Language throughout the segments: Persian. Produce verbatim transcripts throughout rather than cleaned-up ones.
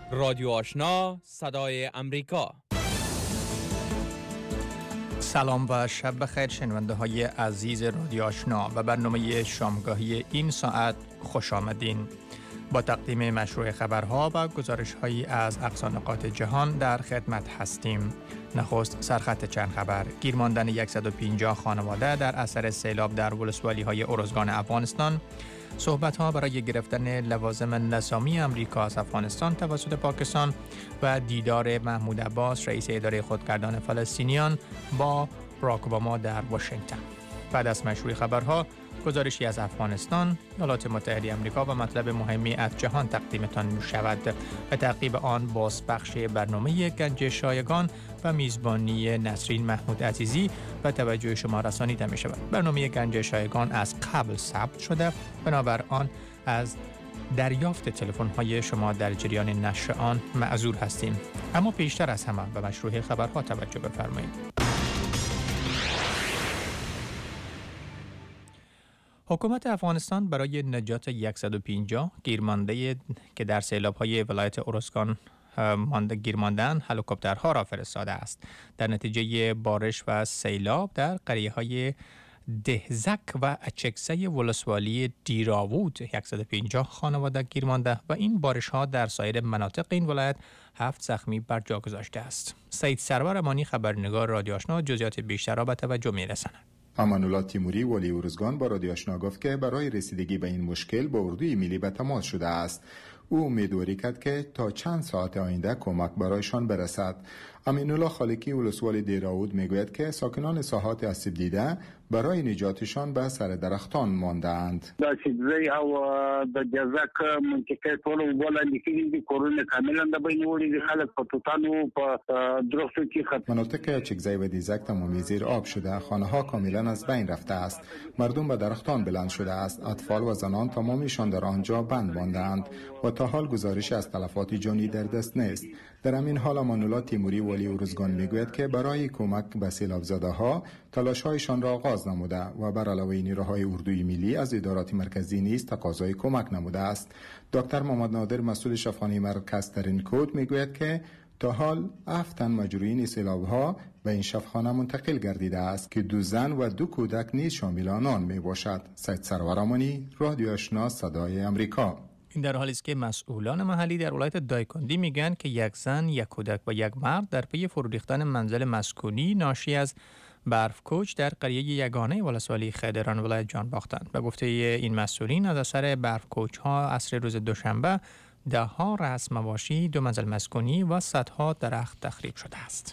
رادیو آشنا صدای امریکا. سلام و شب بخیر شنونده های عزیز رادیو آشنا و برنامه شامگاهی این ساعت خوش آمدین. با تقدیم مشروع خبرها و گزارش هایی از اقصا نقاط جهان در خدمت هستیم. نخست سرخط چند خبر. گیر ماندن صد و پنجاه خانواده در اثر سیلاب در ولسوالی های ارزگان افغانستان. صحبت ها برای گرفتن لوازم نظامی امریکا از افغانستان توسط پاکستان و دیدار محمود عباس رئیس اداره خودگردان فلسطینیان با باراک اوباما در واشنگتن. بعد از مشروع خبرها گزارشی از افغانستان، ایالات متحده آمریکا و مطلب مهمی از جهان تقدیمتان می شود. به تعقیب آن بازپخش برنامه گنج شایگان و میزبانی نسرین محمود عزیزی و توجه شما رسانیده می شود. برنامه گنج شایگان از قبل ثبت شده، بنابر آن از دریافت تلفن های شما در جریان نشر آن معذور هستیم. اما پیشتر از همه به مشروع خبرها توجه بفرمایید. حکومت افغانستان برای نجات صد و پنجاه گیرمانده که در سیلاب‌های ولایت ارزگان مانده گیر ماندن هلیکوپترها را فرستاده است. در نتیجه بارش و سیلاب در قریه‌های دهزک و اچکسه ولسوالی دیراوود صد و پنجاه خانواده گیر مانده و این بارش‌ها در سایر مناطق این ولایت هفت زخمی بر جا گذاشته است. سید سرور امانی خبرنگار رادیو آشنا جزئیات بیشتر را به توجه می‌رساند. امان الله تیموری ولی ارزگان با رادیو آشنا گفت که برای رسیدگی به این مشکل با اردوی ملی به تماس شده است. او امیدواری کرد که تا چند ساعت آینده کمک برایشان برسد. امین الله خالقی ولسوالی دیراود میگوید که ساکنان ساحات آسیب دیده برای نجاتشان به سر درختان مانده‌اند. دا چې او د جزاک منطقه ټول وبلند کېږي د کورونه کاملا د بینوري خلک په توتانو په درختو کې خط مناطق چگزای و دیزک تمامی زیر آب شده، خانه ها کاملا از بین رفته است، مردم به درختان بلند شده است، اطفال و زنان تمامیشان در آنجا بند مانده‌اند و تا حال گزارش از تلفات جانی در دست نیست. در همین حال امان الله تیموری ولی ارزگان میگوید که برای کمک به سیلاب زده ها تلاش‌هایشان را آغاز نموده و بر علاوه نیروهای اردوی ملی از ادارات مرکزی نیز تقاضای کمک نموده است. دکتر محمد نادر مسئول شفاخانه مرکز ترینکوت میگوید که تا حال هفت تن مجروحین سیلاب‌ها به این شفاخانه منتقل گردیده است که دو زن و دو کودک نیز شامل آنان میباشد. سید سرور امانی رادیو آشنا صدای امریکا. این در حالی است که مسئولان محلی در ولایت دایکندی میگن که یک زن، یک کودک و یک مرد در پی فرو ریختن منزل مسکونی ناشی از برف کوچ در قریه یگانه ولسوالی خیدران ولایت جان باختند. به گفته این مسئولین از اثر برف کوچ ها عصر روز دوشنبه ده ها رأس مواشی، دو منزل مسکونی و صدها درخت تخریب شده است.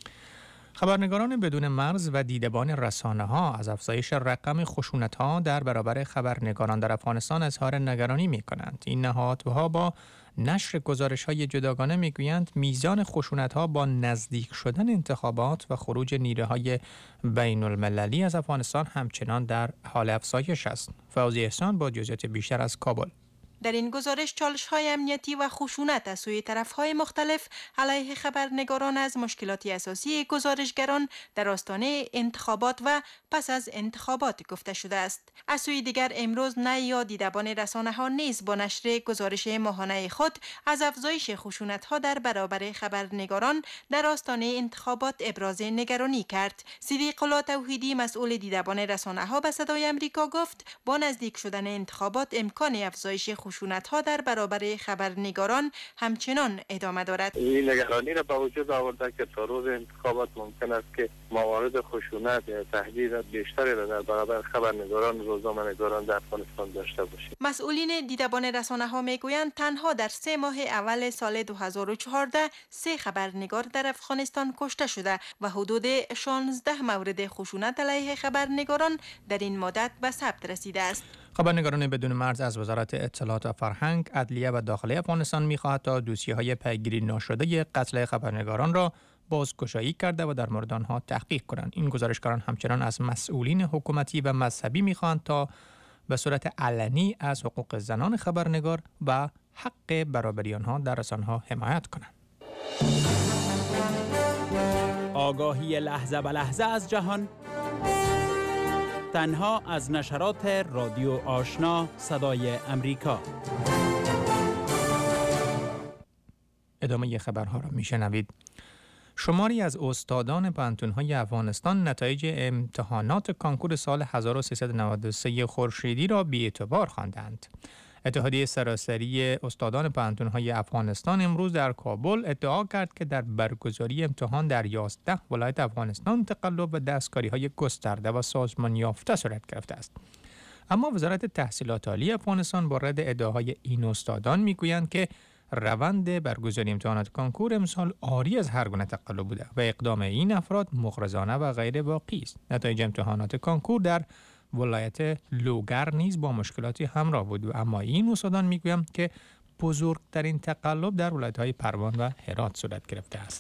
خبرنگاران بدون مرز و دیدبان رسانه ها از افزایش رقم خشونت ها در برابر خبرنگاران در افغانستان اظهار نگرانی می کنند. این نهادها با نشر گزارش های جداگانه می گویند میزان خشونت ها با نزدیک شدن انتخابات و خروج نیروهای بین المللی از افغانستان همچنان در حال افزایش است. فوزی احسان با جزئیات بیشتر از کابل. در این گزارش چالش‌های امنیتی و خشونت از سوی طرف‌های مختلف علیه خبرنگاران از مشکلات اساسی گزارشگران در آستانه انتخابات و پس از انتخابات گفته شده است. از سوی دیگر امروز نه یا دیدبان رسانه‌ها نیز با نشر گزارش ماهانه خود از افزایش خشونت‌ها در برابر خبرنگاران در آستانه انتخابات ابراز نگرانی کرد. صدیق الله توحیدی مسئول دیدبان رسانه‌ها به صدای آمریکا گفت با نزدیک شدن انتخابات امکان افزایش خشونت‌ها در برابر خبرنگاران همچنان ادامه دارد. این نگرانی را به وجود آورده که تا روز انتخابات ممکن است که موارد خشونت یا تهدید بیشتری را در برابر خبرنگاران و روزنامه‌نگاران در افغانستان داشته باشیم. مسئولین دیدبان رسانه‌ها میگویند تنها در سه ماه اول سال دو هزار و چهارده سه خبرنگار در افغانستان کشته شده و حدود شانزده مورد خشونت علیه خبرنگاران در این مدت به ثبت رسیده است. خبرنگاران بدون مرز از وزارت اطلاعات و فرهنگ، عدلیه و داخلی افغانستان می‌خواهد تا دوسیه‌های پیگیری ناشده قتل خبرنگاران را بازگشایی کرده و در مورد آنها تحقیق کنند. این گزارشگران همچنان از مسئولین حکومتی و مذهبی می‌خواهند تا به صورت علنی از حقوق زنان خبرنگار و حق برابری آنها در رسانه‌ها حمایت کنند. آگاهی لحظه به لحظه از جهان تنها از نشرات رادیو آشنا صدای امریکا. ادامه خبرها را میشنوید. شماری از استادان پانتون‌های افغانستان نتایج امتحانات کانکور سال هزار و سیصد و نود و سه خورشیدی را بی‌اعتبار خواندند. اتحادیه سراسری استادان پانتون‌های افغانستان امروز در کابل ادعا کرد که در برگزاری امتحان در یازده ولایت افغانستان تقلب و دستکاری‌های گسترده و سازمان یافته صورت گرفته است. اما وزارت تحصیلات عالی افغانستان با رد ادعاهای این استادان میگویند که روند برگزاری امتحانات کانکور امسال عاری از هر گونه تقلب بوده و اقدام این افراد مغرضانه و غیر واقعی است. نتایج امتحانات کانکور در ولایت لوگر نیز با مشکلاتی همراه بود و اما این استادان میگویند که بزرگترین تقلب در ولایت‌های پروان و هرات صورت گرفته است.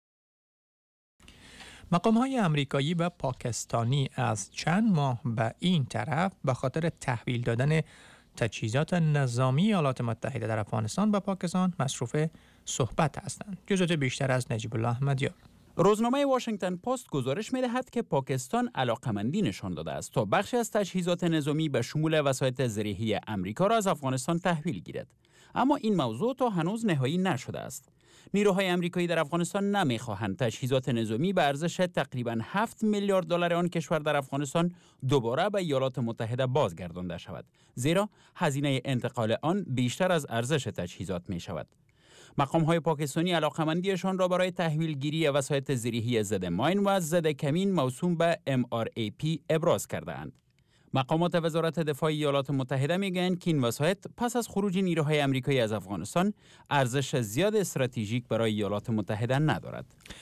مقام‌های آمریکایی و پاکستانی از چند ماه به این طرف به خاطر تحویل دادن تجهیزات نظامی ایالات متحده در افغانستان به پاکستان مصروف صحبت هستند. جزئیات بیشتر از نجیب الله احمدیار. روزنامه واشنگتن پست گزارش می‌دهد که پاکستان علاقمندی نشان داده است تا بخشی از تجهیزات نظامی به شمول وسایط زرهی آمریکا را از افغانستان تحویل گیرد. اما این موضوع تا هنوز نهایی نشده است. نیروهای آمریکایی در افغانستان نمی‌خواهند تجهیزات نظامی به ارزش تقریباً هفت میلیارد دلار آن کشور در افغانستان دوباره به ایالات متحده بازگردانده شود، زیرا هزینه انتقال آن بیشتر از ارزش تجهیزات می‌شود. مقام‌های پاکستانی علاقمندیشان را برای تحویل گیری وسایط زرهی ضد ماین و ضد کمین موسوم به ام آر ای پی ابراز کرده‌اند. مقامات وزارت دفاع ایالات متحده میگویند که این وسایط پس از خروج نیروهای آمریکایی از افغانستان ارزش زیاد استراتژیک برای ایالات متحده ندارد.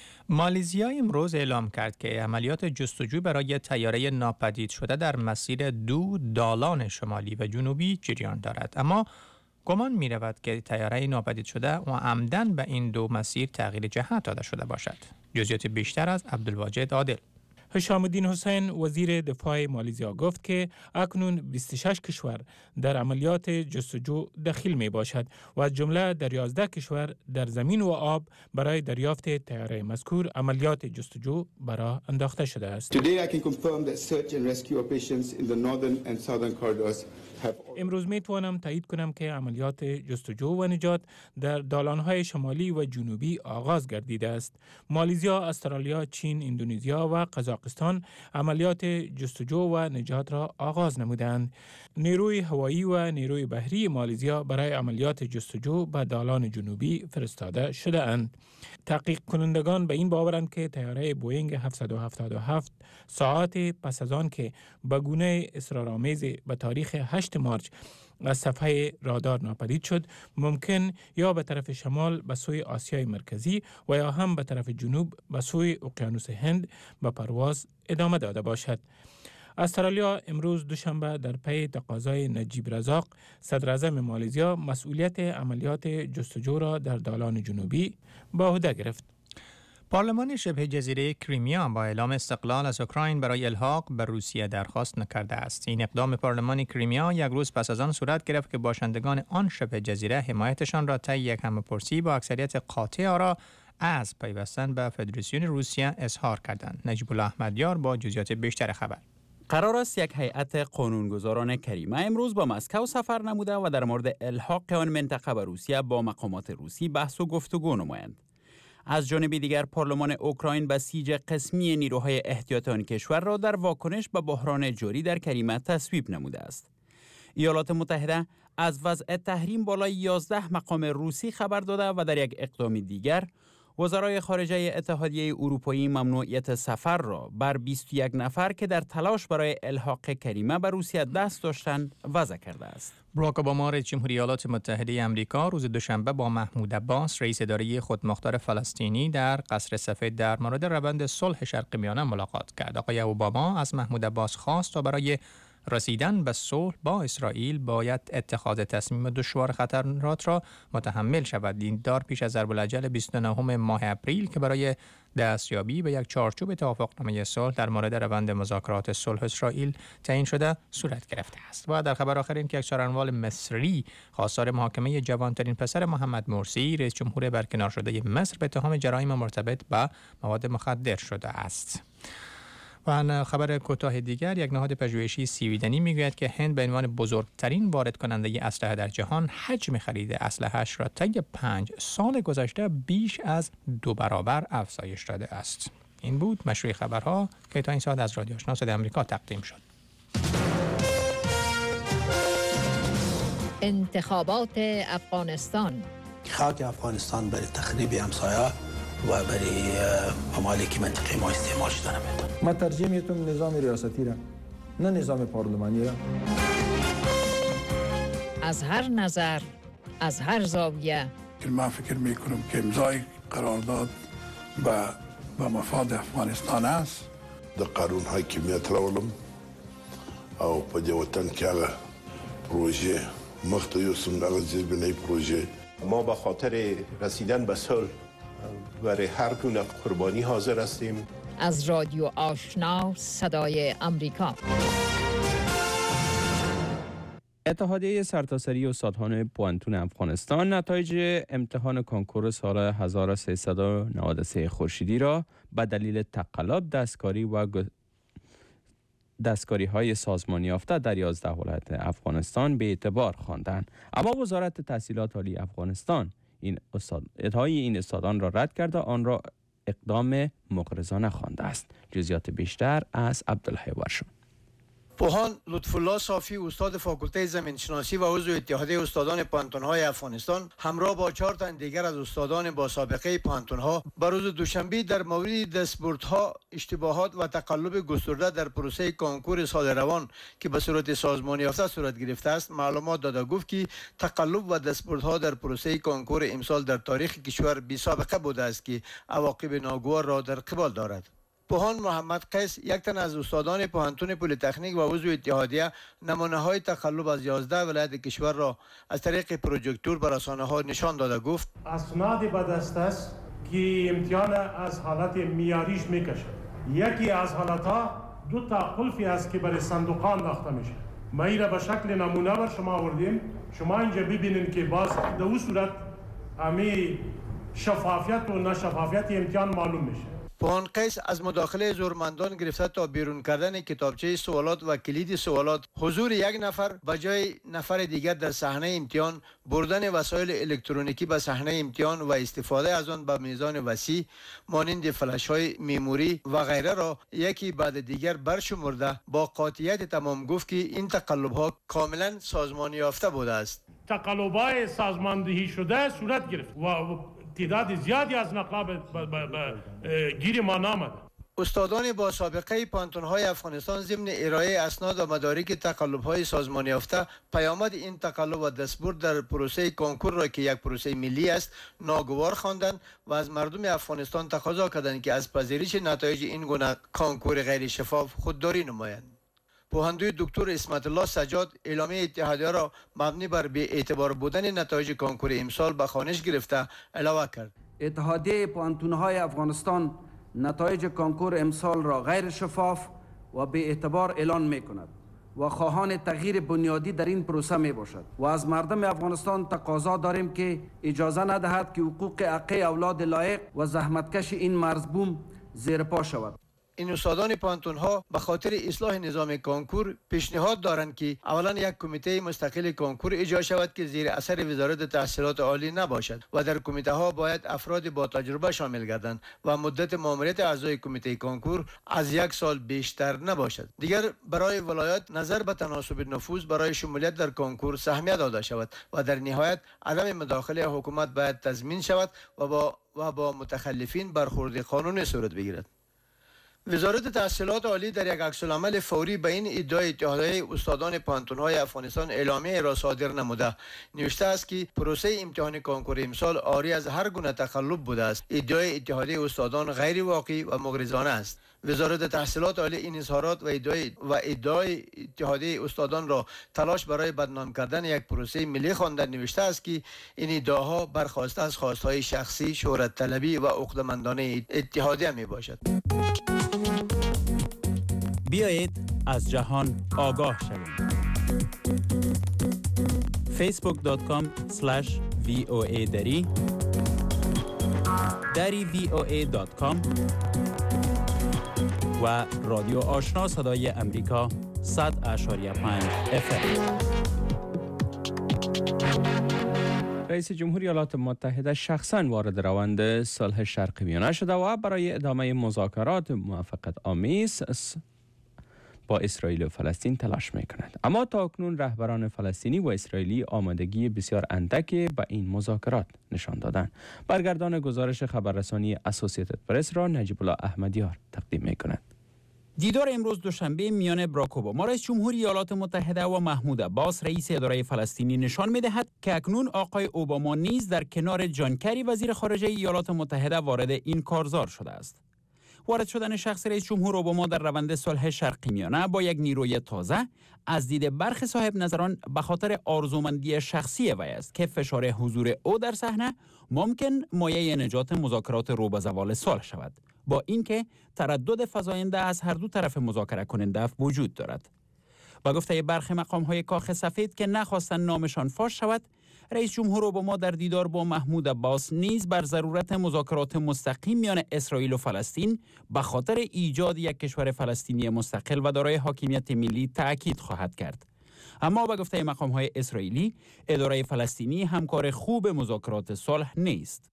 مالزیا امروز اعلام کرد که عملیات جستجو برای طیاره ناپدید شده در مسیر دو دالان شمالی و جنوبی جریان دارد، اما گمان می رود که طیاره ناپدید شده و عمدن به این دو مسیر تغییر جهت داده شده باشد. جزئیات بیشتر از عبدالواجد عادل. هشام الدین حسین وزیر دفاع مالزیا گفت که اکنون بیست و شش کشور در عملیات جستجو دخیل می باشد و از جمله در یازده کشور در زمین و آب برای دریافت طیاره مذکور عملیات جستجو برای انداخته شده است. Today I can confirm that search and rescue operations in the northern and southern corridors امروز می توانم تایید کنم که عملیات جستجو و نجات در دالان‌های شمالی و جنوبی آغاز گردیده است. مالزیا، استرالیا، چین، اندونزیا و قزاقستان عملیات جستجو و نجات را آغاز نمودند. نیروی هوایی و نیروی بحری مالزیا برای عملیات جستجو به دالان جنوبی فرستاده شده اند. تحقیق کنندگان به این باورند که طیاره بوئینگ هفتصد و هفتاد و هفت ساعت پس از آن که به گونه اصرارآمیز به تاریخ هشت مارس از صفحه رادار ناپدید شد، ممکن یا به طرف شمال به سوی آسیای مرکزی و یا هم به طرف جنوب به سوی اقیانوس هند به پرواز ادامه داده باشد. استرالیا امروز دوشنبه در پی تقاضای نجیب رزاق صدر اعظم مالزیا مسئولیت عملیات جستجو را در دالان جنوبی به عهده گرفت. پارلمان شبه جزیره کریمیا با اعلام استقلال از اوکراین برای الحاق به روسیه درخواست نکرده است. این اقدام پارلمان کریمیا یک روز پس از آن صورت گرفت که باشندگان آن شبه جزیره حمایتشان را طی یک همه‌پرسی با اکثریت قاطع آرا از پیوستن به فدراسیون روسیه اظهار کردند. نجیب الله احمدیار با جزئیات بیشتر خبر. قرار است یک هیئت قانونگذاران کریمه امروز با مسکو سفر نموده و در مورد الحاق آن منطقه به روسیه با مقامات روسی بحث و گفتگو نمایند. از جانب دیگر پارلمان اوکراین بسیج قسمی نیروهای احتیاطی آن کشور را در واکنش به بحران جاری در کریمه تصویب نموده است. ایالات متحده از وضع تحریم بالای یازده مقام روسی خبر داده و در یک اقدام دیگر وزرای خارجه اتحادیه اروپایی ممنوعیت سفر را بر بیست و یک نفر که در تلاش برای الحاق کریمه به روسیه دست داشتند وضع کرده است. باراک اوباما رئیس جمهوری ایالات متحده آمریکا روز دوشنبه با محمود عباس رئیس اداره خودمختار فلسطینی در قصر سفید در مورد روند صلح شرق میانه ملاقات کرد. آقای اوباما از محمود عباس خواست تا برای رسیدن به صلح با اسرائیل باید اتخاذ تصمیم دشوار خطرات را متحمل شود. این دار پیش از ضرب الاجل بیست و نهم ماه اپریل که برای دستیابی به یک چارچوب توافقنامه صلح در مورد روند مذاکرات صلح اسرائیل تعیین شده صورت گرفته است. و در خبر آخر این که یک چهارنوال مصری خواستار محاکمه جوانترین پسر محمد مرسی رئیس جمهور برکنار شده مصر به اتهام جرایم مرتبط با مواد مخدر شده است. و خبر کوتاه دیگر، یک نهاد پژوهشی سویدنی میگوید که هند به عنوان بزرگترین وارد کننده اسلحه در جهان حجم خرید اسلحه‌اش را طی پنج سال گذشته بیش از دو برابر افزایش داده است. این بود مشروع خبرها که تا این ساعت از رادیو آشنا صدای آمریکا تقدیم شد. انتخابات افغانستان. خاک افغانستان برای تخریب همسایه و برای ممالک منطقه ما استعمال شده نمیتونه. ما ترجیح میتونم نظام ریاستی را، نه نظام پارلمانی را. از هر نظر، از هر زاویه. من فکر میکنم که امضای قرارداد به به مفاد افغانستان است. د قانون حاکمیت راولم او په دې وطن کې هغه پروژې مخته یوسم، هغه زیربنای پروژې. ما به خاطر رسیدن به صلح برای هر گونه قربانی حاضر هستیم. از رادیو آشنا صدای آمریکا. اتحادیه سرتاسری استادان پوانتون افغانستان نتایج امتحان کنکور سال هزار و سیصد و نود و سه خورشیدی را به دلیل تقلب دستکاری و دستکاری های سازمانی یافته در یازده ولایت افغانستان به اعتبار خواندند. اما وزارت تحصیلات عالی افغانستان این استاد ادعای این استادان را رد کرده آن را اقدام مغرضانه خوانده است. جزئیات بیشتر از عبدالحی ورشم. پوهان لطفالله صافی، استاد فاکولته زمینشناسی و عضو اتحادیه استادان پوانتون‌های افغانستان، همراه با چهار تن دیگر از استادان با سابقه پوانتون‌ها به روز دوشنبه در مورد دستبردها، اشتباهات و تقلب گسترده در پروسه کنکور سال روان که به صورت سازمانی یافته صورت گرفته است معلومات داده. گفت که تقلب و دستبردها در پروسه کنکور امسال در تاریخ کشور بی سابقه بوده است که عواقب ناگوار را در قبال دارد. پوهان محمد قیس، یک تن از استادان پوهنتون پلی‌تکنیک و عضو اتحادیه، نمونه های تقلب از یازده ولایت کشور را از طریق پروژکتور به رسانه ها نشان داده. گفت اسناد به دست است که امتحان از حالت معیاریش میکشد. یکی از حالتها دو تا قلفی است که برای صندوقان انداخته میشه. ما این را به شکل نمونه بر شما آوردیم. شما اینجا ببینید که باز در اون صورت همه شفافیت و نشفافیت امتحان معلوم میشه. پوهان قیس از مداخله زورمندان گرفته تا بیرون کردن کتابچه سوالات و کلید سوالات، حضور یک نفر به جای نفر دیگر در صحنه امتحان، بردن وسایل الکترونیکی به صحنه امتحان و استفاده از آن به میزان وسیع مانند فلش های میموری و غیره را یکی بعد دیگر برشمرده با قاطعیت تمام گفت که این تقلب ها کاملا سازمانی یافته بوده است. تقلب های سازماندهی شده صورت گرفت و تعداد زیادی از نقاب گیر ما نامد. استادان با سابقه پوانتون‌های افغانستان ضمن ارائه اسناد و مدارک تقلب‌های سازمانی یافته پیامد این تقلب و دستبرد در پروسه کنکور را که یک پروسه ملی است ناگوار خواندند و از مردم افغانستان تقاضا کردند که از پذیرش نتایج این گونه کنکور غیر شفاف خودداری نمایند. پوهندوی دکتر اسمت الله سجاد اعلامیه اتحادیه را مبنی بر بی اعتبار بودن نتایج کنکور امسال به خوانش گرفته علاوه کرد. اتحادیه پوانتون‌های افغانستان نتایج کنکور امسال را غیر شفاف و بی اعتبار اعلان می کند و خواهان تغییر بنیادی در این پروسه می باشد و از مردم افغانستان تقاضا داریم که اجازه ندهد که حقوق حقی اولاد لایق و زحمتکش این مرزبوم زیر پا شود. این استادان پوانتون ها به خاطر اصلاح نظام کنکور پیشنهاد دارند که اولا یک کمیته مستقل کنکور ایجاد شود که زیر اثر وزارت تحصیلات عالی نباشد و در کمیته ها باید افراد با تجربه شامل گردند و مدت ماموریت اعضای کمیته کنکور از یک سال بیشتر نباشد. دیگر برای ولایات نظر به تناسب نفوذ برای شمولیت در کنکور سهمیه داده شود و در نهایت عدم مداخله حکومت باید تضمین شود و با و با متخلفین برخورد قانونی صورت بگیرد. وزارت تحصیلات عالی در یک عکس‌العمل فوری به این ادعای اتحادیه استادان پوانتون‌های افغانستان اعلامیه را صادر نموده نوشته است که پروسه امتحان کنکور امسال عاری از هر گونه تقلب بوده است. ادعای اتحادیه استادان غیر واقعی و مغرضانه است. وزارت تحصیلات عالی این اظهارات و ادعای و ادعای اتحادیه استادان را تلاش برای بدنام کردن یک پروسه ملی خوانده نوشته است که این ادعاها برخواسته از خواستهای شخصی، شهرت طلبی و عقده‌مندانه اتحادیه می باشد. بیایید از جهان آگاه شویم. فیسبوک دات کام اسلش وی او ای دری دری وی او ای دات کام و رادیو آشنا صدای امریکا صد اشاریه پنج اف ام. رئیس جمهوری ایالات متحده شخصاً وارد روند صلح شرق میانه شده و برای ادامه مذاکرات موافقت آمیز با اسرائیل و فلسطین تلاش می‌کند. اما تا اکنون رهبران فلسطینی و اسرائیلی آمادگی بسیار اندکی به این مذاکرات نشان دادند. برگردان گزارش خبررسانی اسوسییتد پرس را نجیب الله احمدیار تقدیم می‌کند. دیدار امروز دوشنبه میان براک اوباما رئیس جمهوری ایالات متحده و محمود عباس رئیس اداره فلسطینی نشان می‌دهد که اکنون آقای اوباما نیز در کنار جان کری وزیر خارجه ایالات متحده وارد این کارزار شده است. وارد شدن شخص رئیس جمهور اوباما در روند صلح شرق میانه با یک نیروی تازه از دید برخی صاحب نظران به خاطر آرزومندی شخصی وی است که فشار حضور او در صحنه ممکن مایه نجات مذاکرات رو به زوال صلح شود، با اینکه تردد فزاینده از هر دو طرف مذاکره کننده وجود دارد. با گفته برخی مقام‌های کاخ سفید که نخواستند نامشان فاش شود، رئیس جمهور اوباما در دیدار با محمود عباس نیز بر ضرورت مذاکرات مستقیم میان اسرائیل و فلسطین به خاطر ایجاد یک کشور فلسطینی مستقل و دارای حاکمیت ملی تأکید خواهد کرد. اما با گفته مقام‌های اسرائیلی، اداره فلسطینی همکار خوب مذاکرات صلح نیست.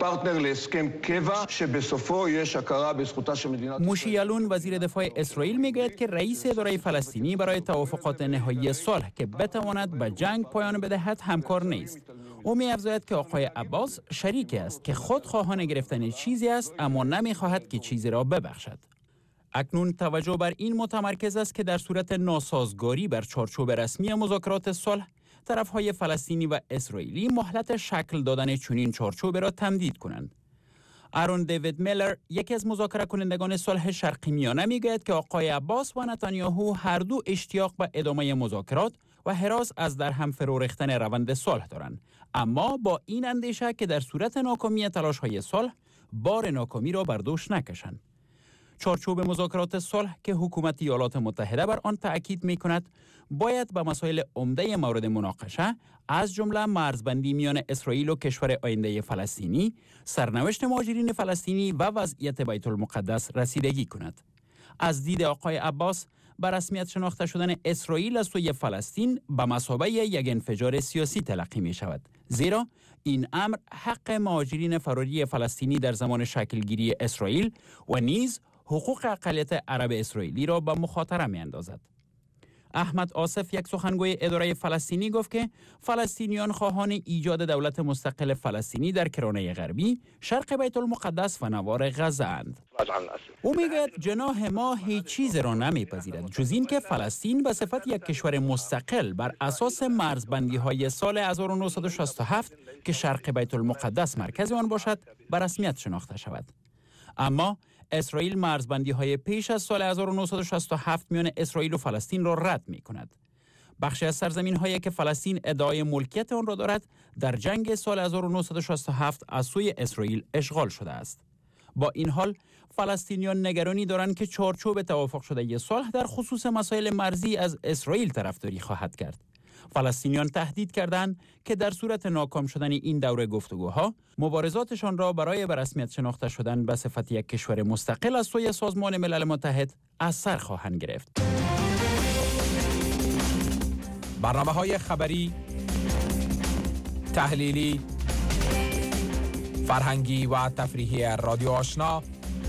موشی یالون وزیر دفاع اسرائیل میگوید که رئیس اداره فلسطینی برای توافقات نهایی صلح که بتواند به جنگ پایان بدهد همکار نیست. او می‌افزاید که آقای عباس شریک است که خود خواهان گرفتن چیزی است اما نمی‌خواهد که چیزی را ببخشد. اکنون توجه بر این متمرکز است که در صورت ناسازگاری بر چارچوب رسمی مذاکرات صلح، طرف‌های فلسطینی و اسرائیلی مهلت شکل دادن چنین چارچوب را تمدید کنند. آرون دیوید میلر، یکی از مذاکره کنندگان صلح شرق میانه، میگوید که آقای عباس و نتانیاهو هر دو اشتیاق به ادامه مذاکرات و حراس از در هم فرو ریختن روند صلح دارند، اما با این اندیشه که در صورت ناکامی تلاش‌های صلح بار ناکامی را بر دوش نکشند. چارچوب مذاکرات صلح که حکومت ایالات متحده بر آن تأکید می‌کند باید به مسائل عمده مورد مناقشه از جمله مرزبندی میان اسرائیل و کشور آینده فلسطینی، سرنوشت مهاجرین فلسطینی و وضعیت بیت المقدس رسیدگی کند. از دید آقای عباس، به رسمیت شناخته شدن اسرائیل از سوی فلسطین به مثابه یک انفجار سیاسی تلقی می شود، زیرا این امر حق مهاجرین فراری فلسطینی در زمان شکلگیری اسرائیل و نیز حقوق اقلیت عرب اسرائیلی را به مخاطره می اندازد. احمد آصف، یک سخنگوی اداره فلسطینی، گفت که فلسطینیان خواهان ایجاد دولت مستقل فلسطینی در کرانه غربی، شرق بیت المقدس و نوار غزه اند. او میگوید جناح ما هیچ چیز را نمیپذیرد جز این که فلسطین به صفت یک کشور مستقل بر اساس مرزبندی های سال هزار و نهصد و شصت و هفت که شرق بیت المقدس مرکز آن باشد به رسمیت شناخته شود. اما اسرائیل مرزبندی های پیش از سال هزار و نهصد و شصت و هفت میان اسرائیل و فلسطین را رد می کند. بخشی از سرزمین هایی که فلسطین ادعای ملکیت آن را دارد در جنگ سال هزار و نهصد و شصت و هفت از سوی اسرائیل اشغال شده است. با این حال فلسطینیان نگرانی دارند که چارچوب توافق شده صلح در خصوص مسائل مرزی از اسرائیل طرفداری خواهد کرد. فلسطینیان تهدید کردند که در صورت ناکام شدن این دوره گفتگوها، مبارزاتشان را برای به رسمیت شناخته شدن به صفت یک کشور مستقل از سوی سازمان ملل متحد از سر خواهند گرفت. برنامه‌های خبری، تحلیلی، فرهنگی و تفریحی رادیو آشنا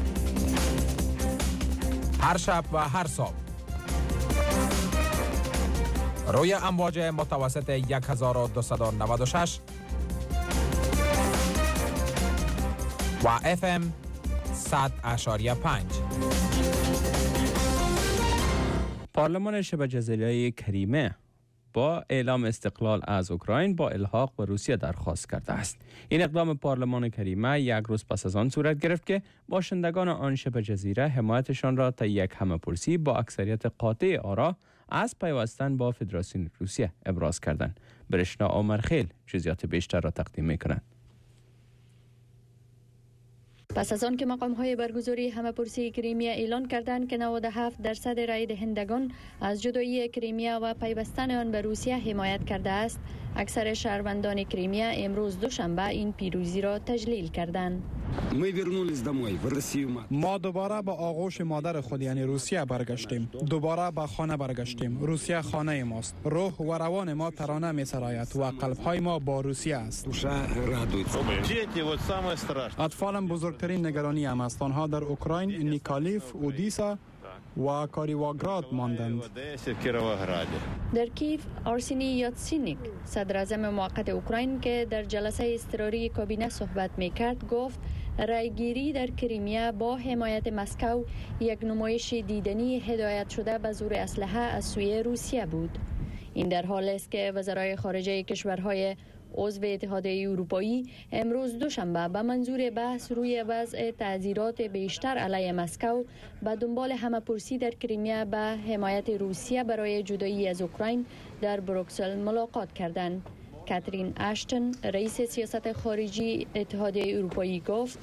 هر شب و هر صبح روی امواج متوسط یک هزار و دویست و نود و شش و اف ام صد اشاریه پنج. پارلمان شبه جزیره کریمه با اعلام استقلال از اوکراین با الحاق به روسیه درخواست کرده است. این اقدام پارلمان کریمه یک روز پس از آن صورت گرفت که باشندگان آن شبه جزیره حمایتشان را تا یک همه‌پرسی با اکثریت قاطع آرا از پیوستن با فدراسیون روسیه ابراز کردند. برشنا عمرخیل جزئیات بیشتر را تقدیم می‌کند. پس از آن که مقام‌های برگزاری همه‌پرسی کریمیا اعلان کردند که نود و هفت درصد رای دهندگان از جدایی کریمیا و پیوستن آن به روسیه حمایت کرده است، اکثر شهروندان کریمیا امروز دوشنبه این پیروزی را تجلیل کردند. ما دوباره به آغوش مادر خود یعنی روسیه برگشتیم. دوباره به خانه برگشتیم. روسیه خانه ماست. روح و روان ما ترانه می سراید و قلب‌های ما با روسیه است. اطفالم بزرگترین نگرانی هم است. آنها در اوکراین، نیکالیف، اودیسا و کاریواگراد ماندند. در کیف آرسینی یاتسینیک صدر اعظم موقت اوکراین که در جلسه اضطراری کابینه صحبت میکرد گفت رایگیری در کریمیا با حمایت مسکو یک نمایش دیدنی هدایت شده به زور اسلحه از سوی روسیه بود. این در حال است که وزرای خارجه کشورهای عضو اتحادیه اروپایی امروز دوشنبه به منظور بحث روی وضع تعزیرات بیشتر علیه مسکو به دنبال همه‌پرسی در کریمیا به حمایت روسیه برای جدایی از اوکراین در بروکسل ملاقات کردند. کاترین اشتن رئیس سیاست خارجی اتحادیه اروپایی گفت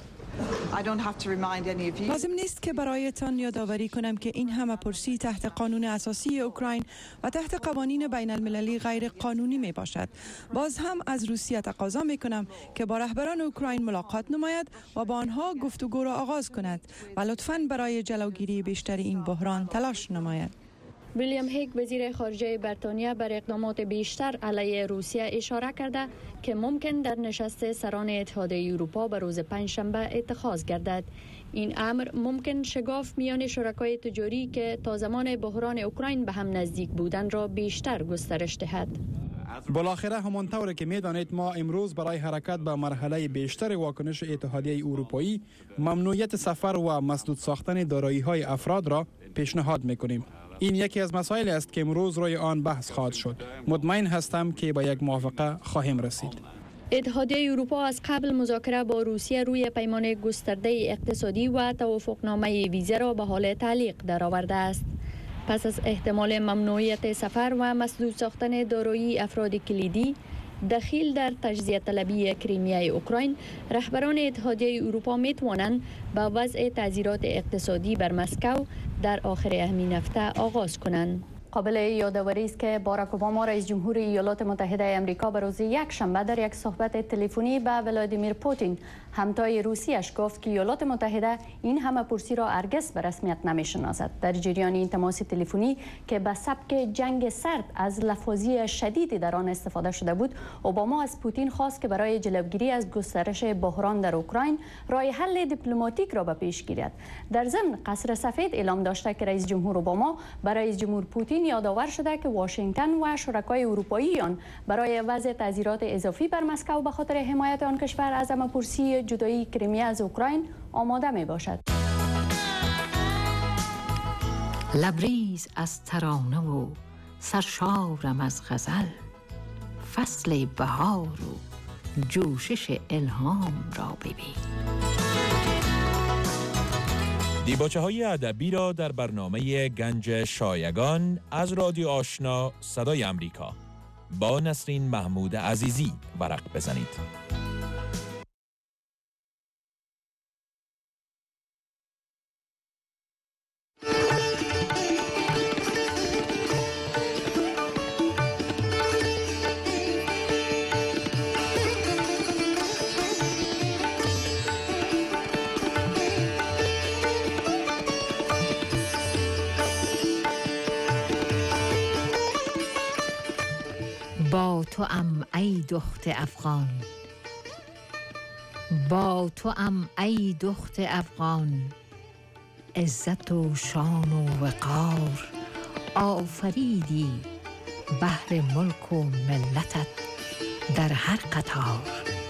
لازم نیست که برایتان یادآوری کنم که این همه‌پرسی تحت قانون اساسی اوکراین و تحت قوانین بین المللی غیر قانونی می باشد. باز هم از روسیه تقاضا می کنم که با رهبران اوکراین ملاقات نماید و با آنها گفتگو را آغاز کند و لطفاً برای جلوگیری بیشتر این بحران تلاش نماید. ویلیام هیگ وزیر خارجه بریتانیا بر اقدامات بیشتر علیه روسیه اشاره کرده که ممکن در نشست سران اتحادیه اروپا به روز پنجشنبه اتخاذ گردد. این امر ممکن شگاف میان شرکای تجاری که تا زمان بحران اوکراین به هم نزدیک بودند را بیشتر گسترش دهد. بالاخره همانطور که میدانید ما امروز برای حرکت به مرحله بیشتر واکنش اتحادیه اروپایی ممنوعیت سفر و مسدود ساختن دارایی‌های افراد را پیشنهاد میکنیم. این یکی از مسائل است که امروز روی آن بحث خواهد شد. مطمئن هستم که به یک موافقه خواهیم رسید. اتحادیه اروپا از قبل مذاکره با روسیه روی پیمان گسترده اقتصادی و توافقنامه ویزه را به حال تعلیق درآورده است. پس از احتمال ممنوعیت سفر و مسدود ساختن دارایی افراد کلیدی دخیل در تجزیه طلبی کریمیای اوکراین، رهبران اتحادیه اروپا می توانند با وضع تعزیرات اقتصادی بر مسکو در آخر همین هفته آغاز کنند. قابل یادآوری است که باراک اوباما رئیس جمهور ایالات متحده آمریکا به روز یک شنبه در یک صحبت تلفنی با ولادیمیر پوتین همتای روسیش گفت که ایالات متحده این همه‌پرسی را هرگز به رسمیت نمی‌شناسد. در جریان این تماس تلفنی که به سبک جنگ سرد از لفاظی شدیدی در آن استفاده شده بود، اوباما از پوتین خواست که برای جلوگیری از گسترش بحران در اوکراین راه حل دیپلماتیک را به پیش گیرد. در ضمن قصر سفید اعلام داشته که رئیس جمهور اوباما برای رئیس جمهور پوتین یادآور شده که واشنگتن و شرکای اروپایی آن برای وضع تعزیرات اضافی بر مسکو به خاطر حمایت آن کشور از همه‌پرسی جدایی کریمیا از اوکراین آماده می باشد. لبریز از ترانه و سرشارم از غزل، فصل بهار و جوشش الهام را ببین. دیباچه های ادبی را در برنامه گنج شایگان از رادیو آشنا صدای امریکا با نسرین محمود عزیزی ورق بزنید. با تو ام ای دخت افغان، با تو ام ای دخت افغان، عزت و شان و وقار آفریدی بهر ملک و ملتت در هر قطار.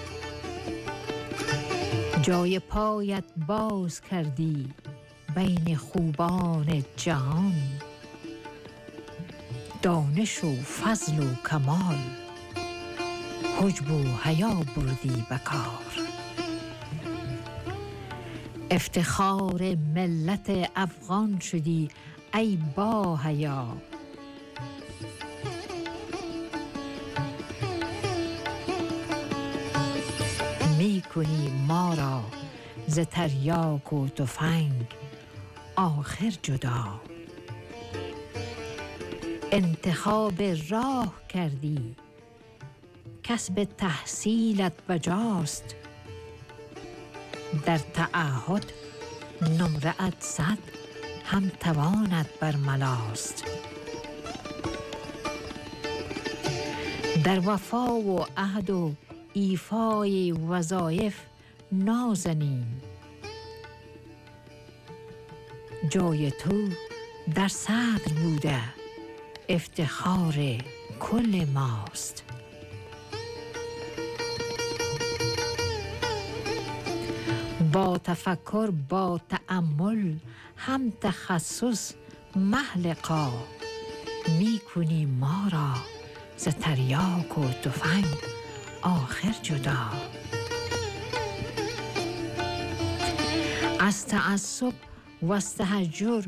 جای پایت باز کردی بین خوبان جهان، دانش و فضل و کمال حجب و حیا بردی بکار. افتخار ملت افغان شدی ای با حیا، می کنی ما را ز تریاک و تفنگ آخر جدا. انتخاب راه کردی کسب تحصیلت بجاست، در تعهد نمره‌ات صد هم توانت بر ملاست. در وفا و عهد و ایفای وظایف نازنین، جای تو در صدر بوده افتخار کل ماست. با تفکر با تأمل هم تخصص محلقا، می کنی ما را ز تریاک و تفنگ آخر جدا. از تعصب و از تحجر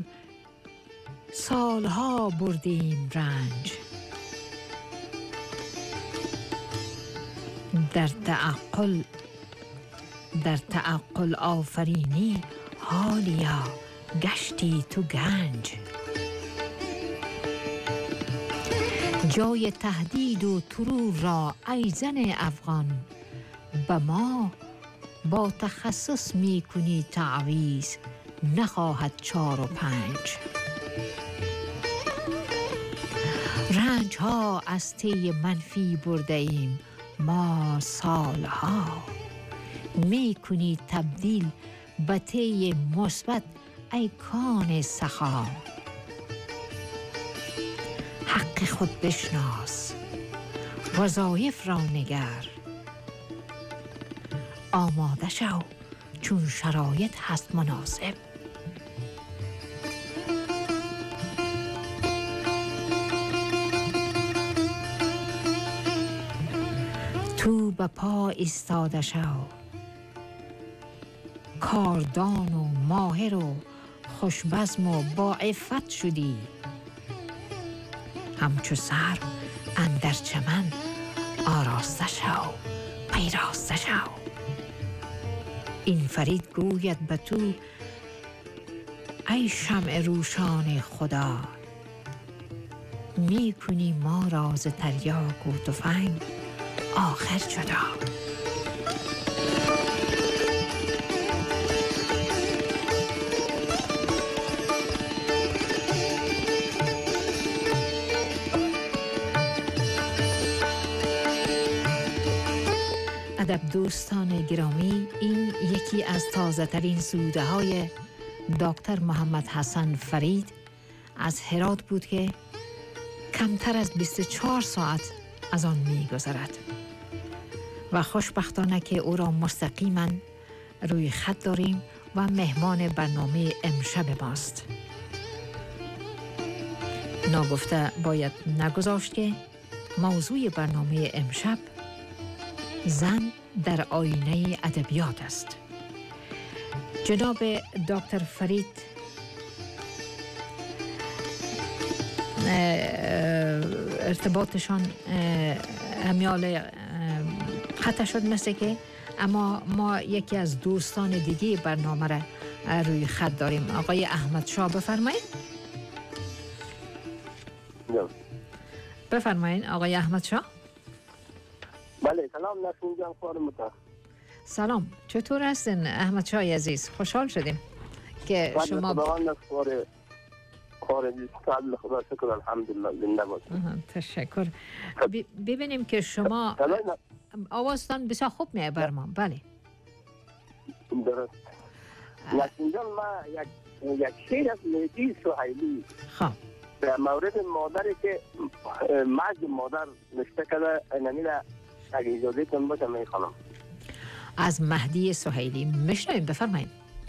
سالها بردیم رنج، در تعقل در تعقل آفرینی حالیا گشتی تو گنج. جای تهدید و ترور را ای زن افغان، به ما با تخصص می کنی تعویض، نخواهد چار و پنج. رنج ها از طی منفی برده ایم ما سالها، می کنی تبدیل به طی مثبت ای کان سخا. حق خود بشناس، وظایف را نگر، آماده شو چون شرایط هست مناسب. تو به پا ایستاده شو، کاردان و ماهر و خوشبزم و با عفت شدی. همچو سر اندر چمن آراسته شو، پیراسته شو. این فرید گوید به تو ای شمع روشان خدا، می کنی ما را ز تریاک و تفنگ آخر جدا. ادب دوستان گرامی، این یکی از تازه ترین سروده های دکتر محمد حسن فرید از هرات بود که کمتر از بیست و چهار ساعت از آن می گذرد و خوشبختانه که او را مستقیما روی خط داریم و مهمان برنامه امشب ماست. ناگفته باید نگذاشت که موضوع برنامه امشب زن در آینه ادبیات است. جناب دکتر فرید ارتباطشان امیال قطع شد مثل که، اما ما یکی از دوستان دیگه برنامه را روی خط داریم. آقای احمد شاه بفرمایید. بفرمایید آقای احمد شاه. بله سلام نسیم جان، خانم. سلام، چطور هستین احمد شاه عزیز؟ خوشحال شدیم که شما خدا شکر الحمدلله زنده باشید. تشکر. ببینیم که شما آوازتان بسیار خوب میاد بر ما. بله درست. نسیم جان، ما یک یک شعر از مهدی سهیلی خب در مورد مادری که مرگ مادر نشته کرده، اینمی را اگه اجازه تون باشه میخوانم. از مهدی سهیلی میشنویم، بفرمایید.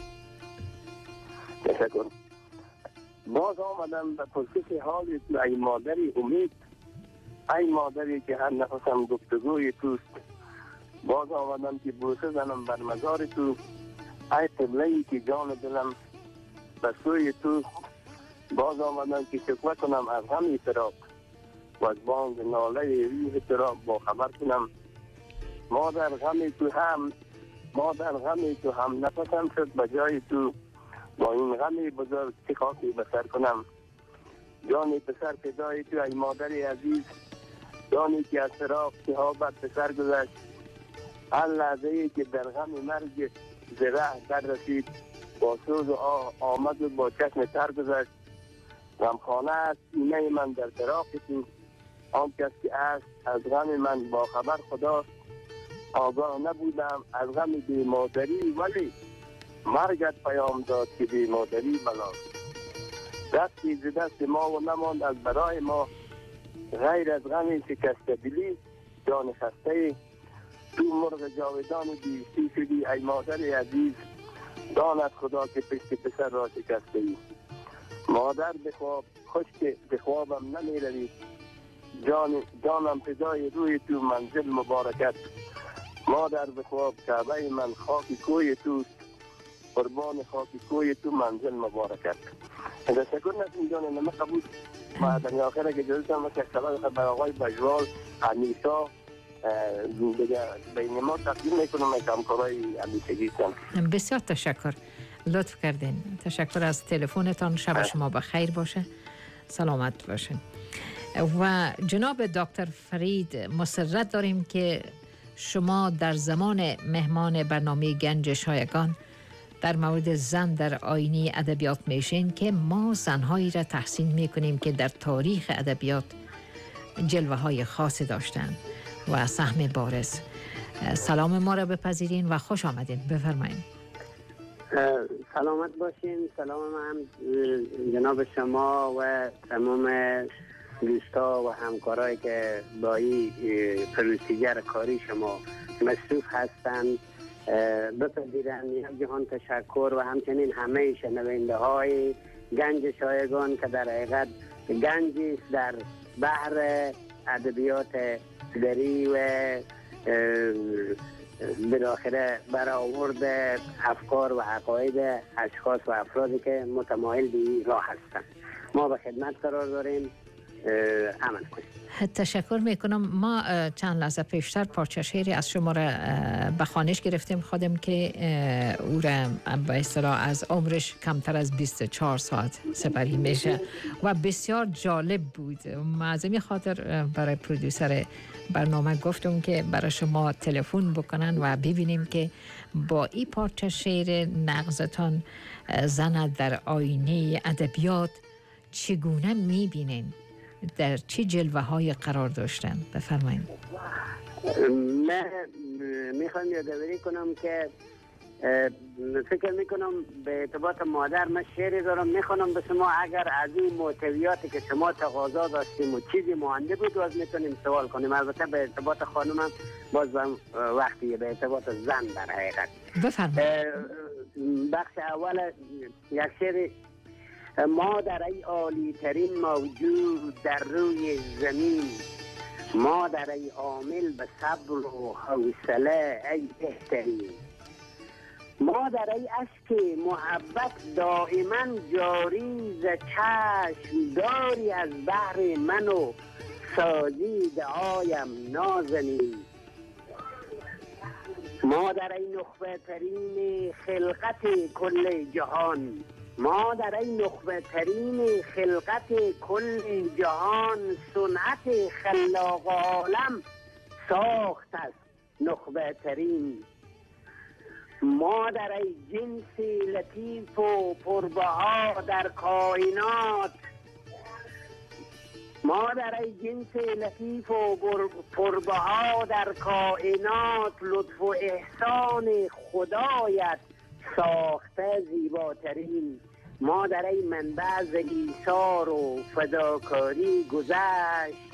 تشکر. باز آمدم به پرسش حال تو ای مادری امید، ای مادری که هر نفسم گفتگوی توست. باز آمدم که بوسه زنم بر مزار تو، ای قبله‌ای که جان دلم به سوی تو. باز آمدم که شکوه کنم از غم فراق و از بانگ ناله روح فراق با خبر کنم. ما در غم تو هم ما در غم تو هم نفسم شد به جای تو، با این غم بزرگ چه خاکی بسر کنم. جان پسر فدای تو ای مادر عزیز، جانی که از فراق که ها بر پسر گذشت. هر لحظه ای که در غم مرگ زره در رسید، با سوز و آه آمد و با چشم تر گذشت. غمخانه است سینه من در فراق تو، آن کس که است از غم من با خبر خداست. آگاه نبودم از غم بی مادری، ولی مرگت پیام داد که بی مادری بلاست. دستی ز دست ما و نماند از برای ما، غیر از غم شکسته دلی جان خسته. تو مرغ جاودان بیستی شدی ای مادر عزیز، داند خدا که پشت پسر را شکسته ای. مادر بخواب خوش که بخوابم نمی روی، جان جانم فدای روی تو منزل مبارکت. مادر بخواب کعبه من خاک کوی توست، قربان خاک کوی تو منزل مبارکت. تشکر نسیم جان نمه قبول. و در آخر که جلوس هم که سلام بر آقای بجوال همیشا بین ما تقدیم میکنم که همکارای همیشگی هستم. بسیار تشکر، لطف کردین. تشکر از تلفنتان. شب شما بخیر باشه، سلامت باشین. و جناب دکتر فرید، مسرت داریم که شما در زمان مهمان برنامه گنج شایگان در مورد زن در آینه ادبیات میشین که ما زنهایی را تحسین میکنیم که در تاریخ ادبیات جلوه های خاصی داشتن و سهم بارز. سلام ما را بپذیرین و خوش آمدین. بفرمایید. سلامت باشین. سلام من جناب شما و تمام دوستا و همکارایی که با این پروسیجر کاری شما مصروف هستند بپذیرن. یک جهان تشکر و همچنین همه شنونده های گنج شایگان که در حقیقت گنجی است در بحر ادبیات دری و بالاخره برآورد افکار و عقاید اشخاص و افرادی که متمایل به این راه هستند. ما به خدمت قرار داریم، عمل کنیم. تشکر میکنم. ما چند لحظه پیشتر پارچه شعری از شما را به خوانش گرفتیم. خودم که او را به اصطلاح از عمرش کمتر از بیست و چهار ساعت سپری میشه و بسیار جالب بود. معظمی خاطر برای پرودوسر برنامه گفتم که برای شما تلفن بکنن و ببینیم که با این پارچه شعر نغزتان زن در آینه ادبیات چگونه میبینین، در چه جلوه های قرار داشتن؟ بفرمایید. من میخوام یادآوری کنم که فکر میکنم به ارتباط مادر من شعری دارم میخونم به شما. اگر از این محتویاتی که شما تقاضا داشتیم و چیزی مانده بود باز میتونیم سوال کنیم. البته به ارتباط خانمم باز وقتی به ارتباط زن در حقیقت. بفرمایید. بخش اول یک شعر: ما در ای عالی ترین موجود در روی زمین، ما در ای عامل به صبر و حوصله ای بهترین، ما در ای اشک محبت دائما جاری ز چشم داری از بحر من و سازی دعایم نازنین، ما در ای نخبه ترین خلقت کل جهان، ما در این نخبه ترین خلقت کل جهان، صنعت خلاق عالم ساخت است نخبه ترین، ما در این جنس لطیف و پربها در کائنات، ما در این جنس لطیف و پربها در کائنات، لطف و احسان خدایت ساخته زیباترین، ما در این منبع ز ایثار و فداکاری گذشت،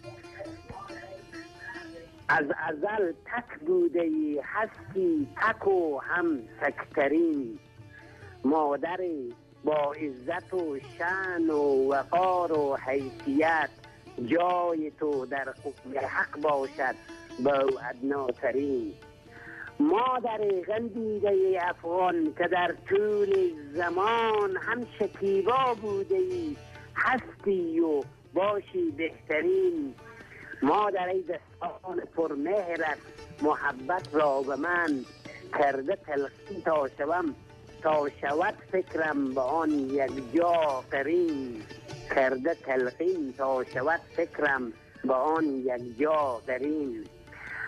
از ازل تک بوده ای هستی تک و هم تکترین، مادری با عزت و شأن و وقار و حیثیت، جای تو در قوم حق باشد با ادناترین، مادر غندیده افغان که در طول زمان هم شکیبا بوده ای هستی و باشی بهترین، مادر ای دستان پرمهرت محبت را به من کرده تلقین تا شوم تا شود فکرم به آن یک جا قرین، کرده تلقین تا شود فکرم به آن یک جا قرین،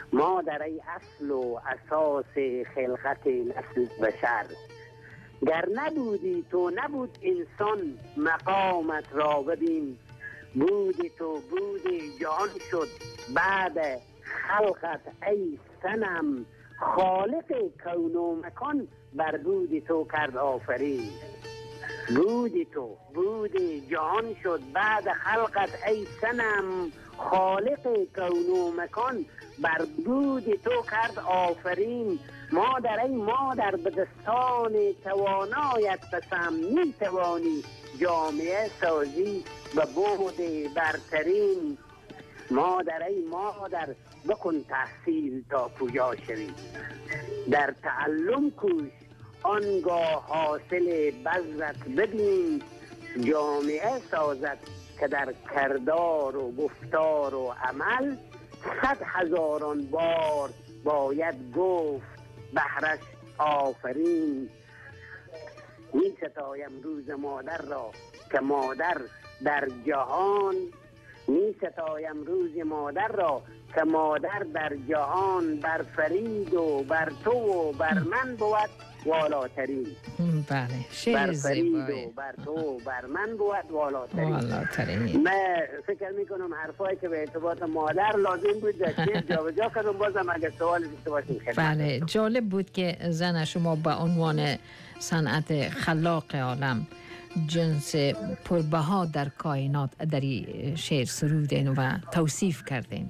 مادر ای اصل و اساس خلقت نسل بشر. گر نبودی تو نبود انسان، مقامت را ببین. بودی تو بودی جهان شد بعد خلقت ای صنم. خالق کون و مکان بر بودی تو کرد آفرین. بودی تو بودی جهان شد بعد خلقت ای صنم. خالق کون و مکان بر بودی تو کرد آفرین. مادر ای مادر به دستان توانایت قسم، می توانی جامعه سازی به بعد برترین. مادر ای مادر بکن تحصیل تا پویا شوی، در تعلم کوش آنگاه حاصل بذرت ببین. جامعه سازد که در کردار و گفتار و عمل، صد هزاران بار باید گفت بهرش آفرین. می ستایم روز مادر را که مادر در جهان، می ستایم روز مادر را که مادر در جهان بر فرید و بر تو و بر من بود والاترین. بله شعر زیبایی. و بر تو و بر من بود والاترین. والاترین. من فکر میکنم حرفایی که به ارتباط مادر لازم بود در شعر جا جا کردم. بازم اگر سوال داشته باشیم خیلی. بله جالب بود که زن شما به عنوان صنعت خلاق عالم، جنس پربها در کائنات در شعر سرودین و توصیف کردین.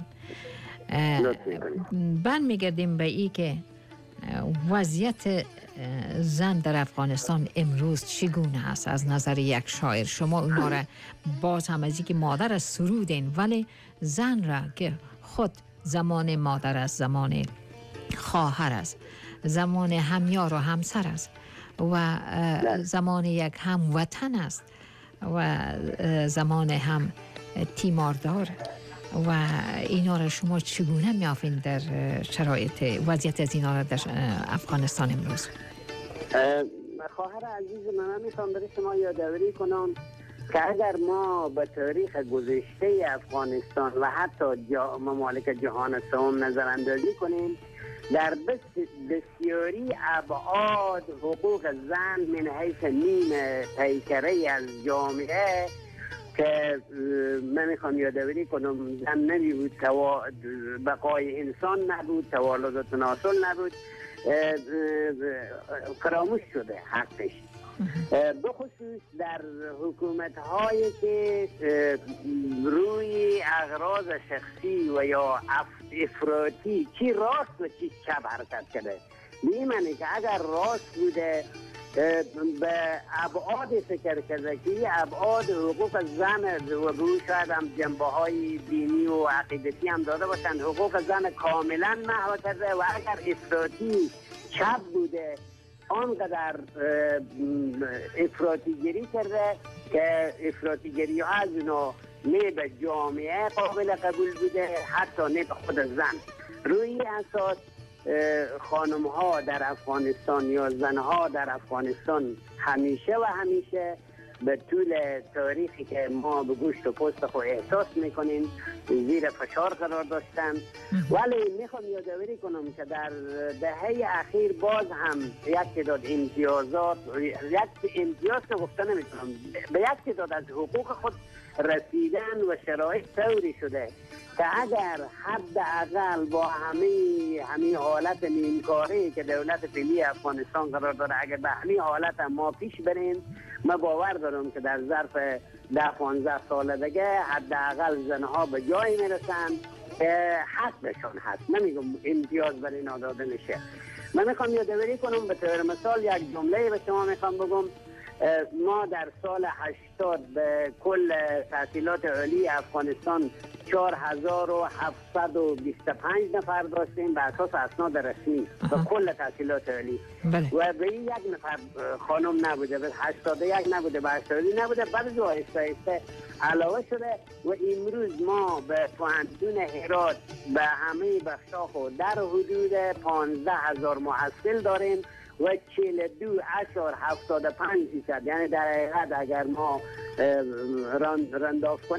بند میگردیم به ای که وضعیت زن در افغانستان امروز چگونه است از نظر یک شاعر؟ شما اونا را باز هم از اینکه مادر است سرودین، ولی زن را که خود زمان مادر است، زمان خواهر است، زمان همیار و همسر است و زمان یک هموطن است و زمان هم تیماردار و اینا را شما چگونه میافین در شرایط وضعیت از اینا را در افغانستان امروز؟ خواهر عزیز من میخوام برای شما یادآوری کنم که اگر ما به تاریخ گذشته افغانستان و حتی جا ممالک جهان سوم نظر اندازی کنیم، در بسیاری ابعاد حقوق زن من حیث نیم پیکره از جامعه که من میخوام یادآوری کنم زن نمی بود، توا... بقای انسان نبود، توالد و تناسل نبود، فراموش شده حقش. بخصوص در حکومت هایی که روی اغراض شخصی و یا افراطی چی راست و چی چپ حرکت کرده. میمونه که اگر راست بوده به ابعاد فکر کرده که ابعاد حقوق زن و روی شاید هم جنبه های دینی و عقیدتی هم داده باشند، حقوق زن کاملا محو کرده و اگر افراطی چپ بوده آنقدر افراطیگری کرده که افراطیگری ها از اونا نه به جامعه قابل قبول بوده، حتی نه به خود زن. روی اساس خانم ها در افغانستان یا زن ها در افغانستان همیشه و همیشه به طول تاریخی که ما به گوشت و پوست خود احساس میکنیم زیر فشار قرار داشتن. ولی میخوام یادآوری کنم که در دهه اخیر باز هم یک تعداد امتیازات، یک امتیاز که گفته نمیتونم، به یک تعداد از حقوق خود رسیدن و شرایط طوری شده که اگر حداقل با همه همین حالت نیمکاری که دولت فعلی افغانستان قرار داره، اگر به همین حالت ما پیش بریم، من باور دارم که در ظرف ده پانزده سال دیگه حداقل زنها به جایی میرسن که حقشون هست. نمیگم امتیاز برای اینا داده نشه. من میخوام یادآوری کنم به طور مثال یک جمله به شما میخوام بگم. ما در سال هشتاد به کل تحصیلات عالی افغانستان چهار هزار و هفتصد و بیست و پنج نفر داشتیم به اساس اسناد رسمی به کل تحصیلات عالی و به یک نفر خانم نبوده، به هشتاد و یک نبوده، به هشتاد و دو نبوده، بعد جو آهسته آهسته علاوه شده و امروز ما به فهندون هرات به همه بخشا خود در حدود پانزده هزار محصل داریم و چهل و دو اشار هفتاد و پنج فیصد، یعنی در حقیقت اگر ما رنداف کنیم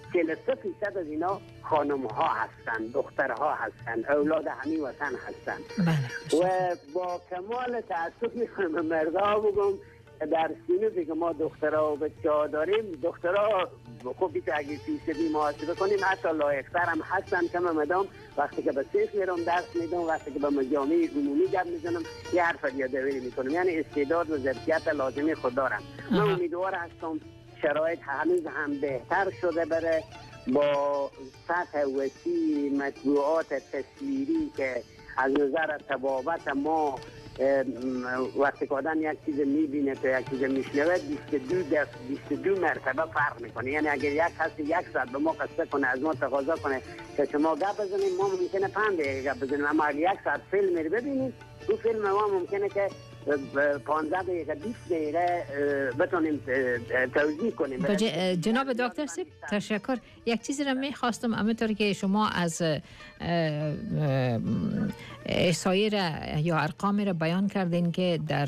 چهل و سه درصد از اینا خانم ها هستن، دخترها هستن، اولاد همین وطن هستن. و با کمال تاسف میخوام مردا بگم در سینوزی که ما دخترها و بچه ها داریم، دخترها خوبی که اگه فیصدی محاسبه کنیم حتی لایق‌تر هم هستن. که من مدام وقتی که به سیف میرم درس میدم، وقتی که به مجامع عمومی گپ میزنم یه حرف یادآوری میکنم، یعنی استعداد و ظرفیت لازمی خود دارم. من امیدوار هستم شرایط هنوز هم بهتر شده بره با سطح وسیع مطبوعات تصویری که از نظر تبابت ما وقتی که آدم یک چیز میبینه تا یک چیز میشنوه بیست و دو مرتبه فرق میکنه. یعنی اگر یک کسی یک ساعت به ما قصه کنه، از ما تقاضا کنه که شما گپ بزنیم، ما ممکنه پنج دقیقه گپ بزنیم، اما اگر یک ساعت فیلم رو ببینیم، تو فیلم ما ممکنه که پانزده دقیقه بیست دقیقه بتونیم توضیح کنیم. جناب دکتر سیب تشکر. یک چیزی را میخواستم، همونطور که شما از احصایه یا ارقام را بیان کردین که در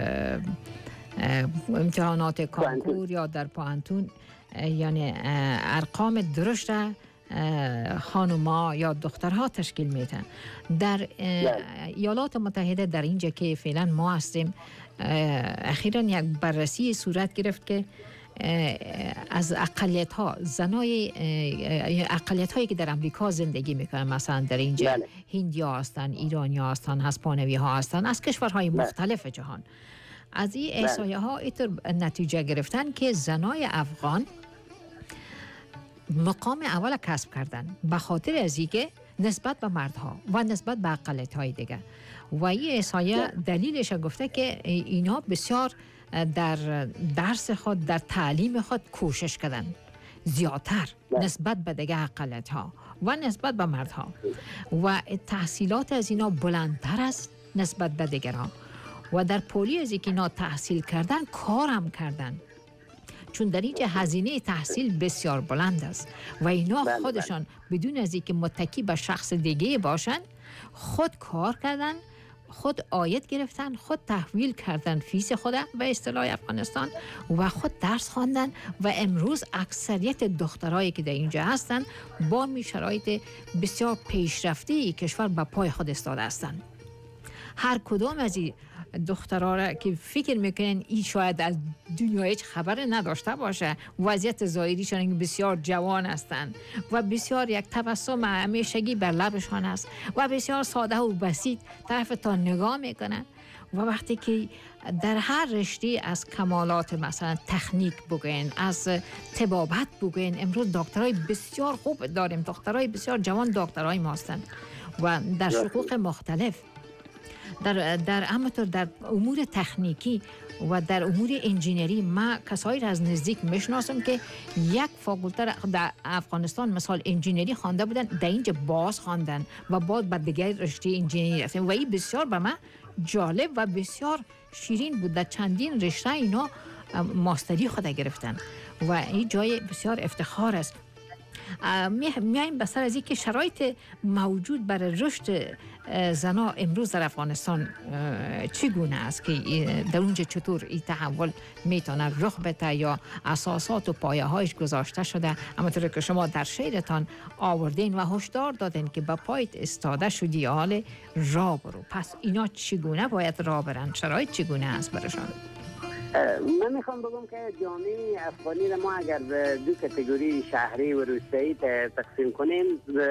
امتحانات کانکور یا در پانتون، یعنی ارقام درشت خانوما یا دخترها تشکیل میتن. در ایالات متحده در اینجا که فعلا ما هستیم، اخیراً یک بررسی صورت گرفت که از اقلیت ها، زنای اقلیت هایی که در امریکا زندگی میکنن، مثلا در اینجا هندیا هستن، ایرانی هستن، هسپانوی ها هستن، از کشورهای مختلف جهان. از این احصایه ها اینطور نتیجه گرفتن که زنای افغان مقام اول کسب کردن به خاطر از اینکه نسبت به مردها و نسبت به اقلیت‌های دیگه. و این احصایه دلیلش گفته که اینا بسیار در درس خود، در تعلیم خود کوشش کردن زیادتر نسبت به دیگه اقلیت‌ها و نسبت به مردها، و تحصیلات از اینا بلندتر است نسبت به دیگران. و در پولی از اینکه اینا تحصیل کردن، کار هم کردن، چون در اینجا هزینه تحصیل بسیار بلند است و اینا خودشان بدون از اینکه متکی به شخص دیگه باشن، خود کار کردن، خود عاید گرفتن، خود تحویل کردن فیس خود به اصطلاح افغانستان و خود درس خواندن. و امروز اکثریت دخترایی که در اینجا هستن با می شرایط بسیار پیشرفته کشور به پای خود ایستاده هستند. هر کدام از این دخترها را که فکر میکنن این شاید از دنیا هیچ خبر نداشته باشه، وضعیت ظاهریشان بسیار جوان هستند و بسیار یک تبسم همیشگی بر لبشان است و بسیار ساده و بسیط طرف تا نگاه میکنن. و وقتی که در هر رشته از کمالات مثلا تکنیک بگوین، از طبابت بگوین، امروز دکترای بسیار خوب داریم، دکترای بسیار جوان دکترای ما هستند و در شقوق مختلف، در در همونطور در امور تکنیکی و در امور انجینری. ما کسایی را از نزدیک میشناسم که یک فاکولته در افغانستان مثال انجینری خوانده بودن، در اینجا باز خواندن و بعد به دیگر رشته انجینری رفتن و این بسیار به من جالب و بسیار شیرین بود. در چندین رشته اینا ماستری خود گرفتن و این جای بسیار افتخار است. میایم به سر از این که شرایط موجود برای رشد زنا امروز در افغانستان چگونه است، که در اونجا چطور این تحول میتونه رخ بده یا اساسات و پایه هایش گذاشته شده. همونطور که شما در شعرتان آوردین و هشدار دادین که با پایت استاده شدی حال راه برو. پس اینا چگونه باید راه برن؟ شرایط چگونه است برشان؟ من میخوام بگم که جامعه افغانی را ما اگر به دو کاتگوری شهری و روستایی تقسیم کنیم،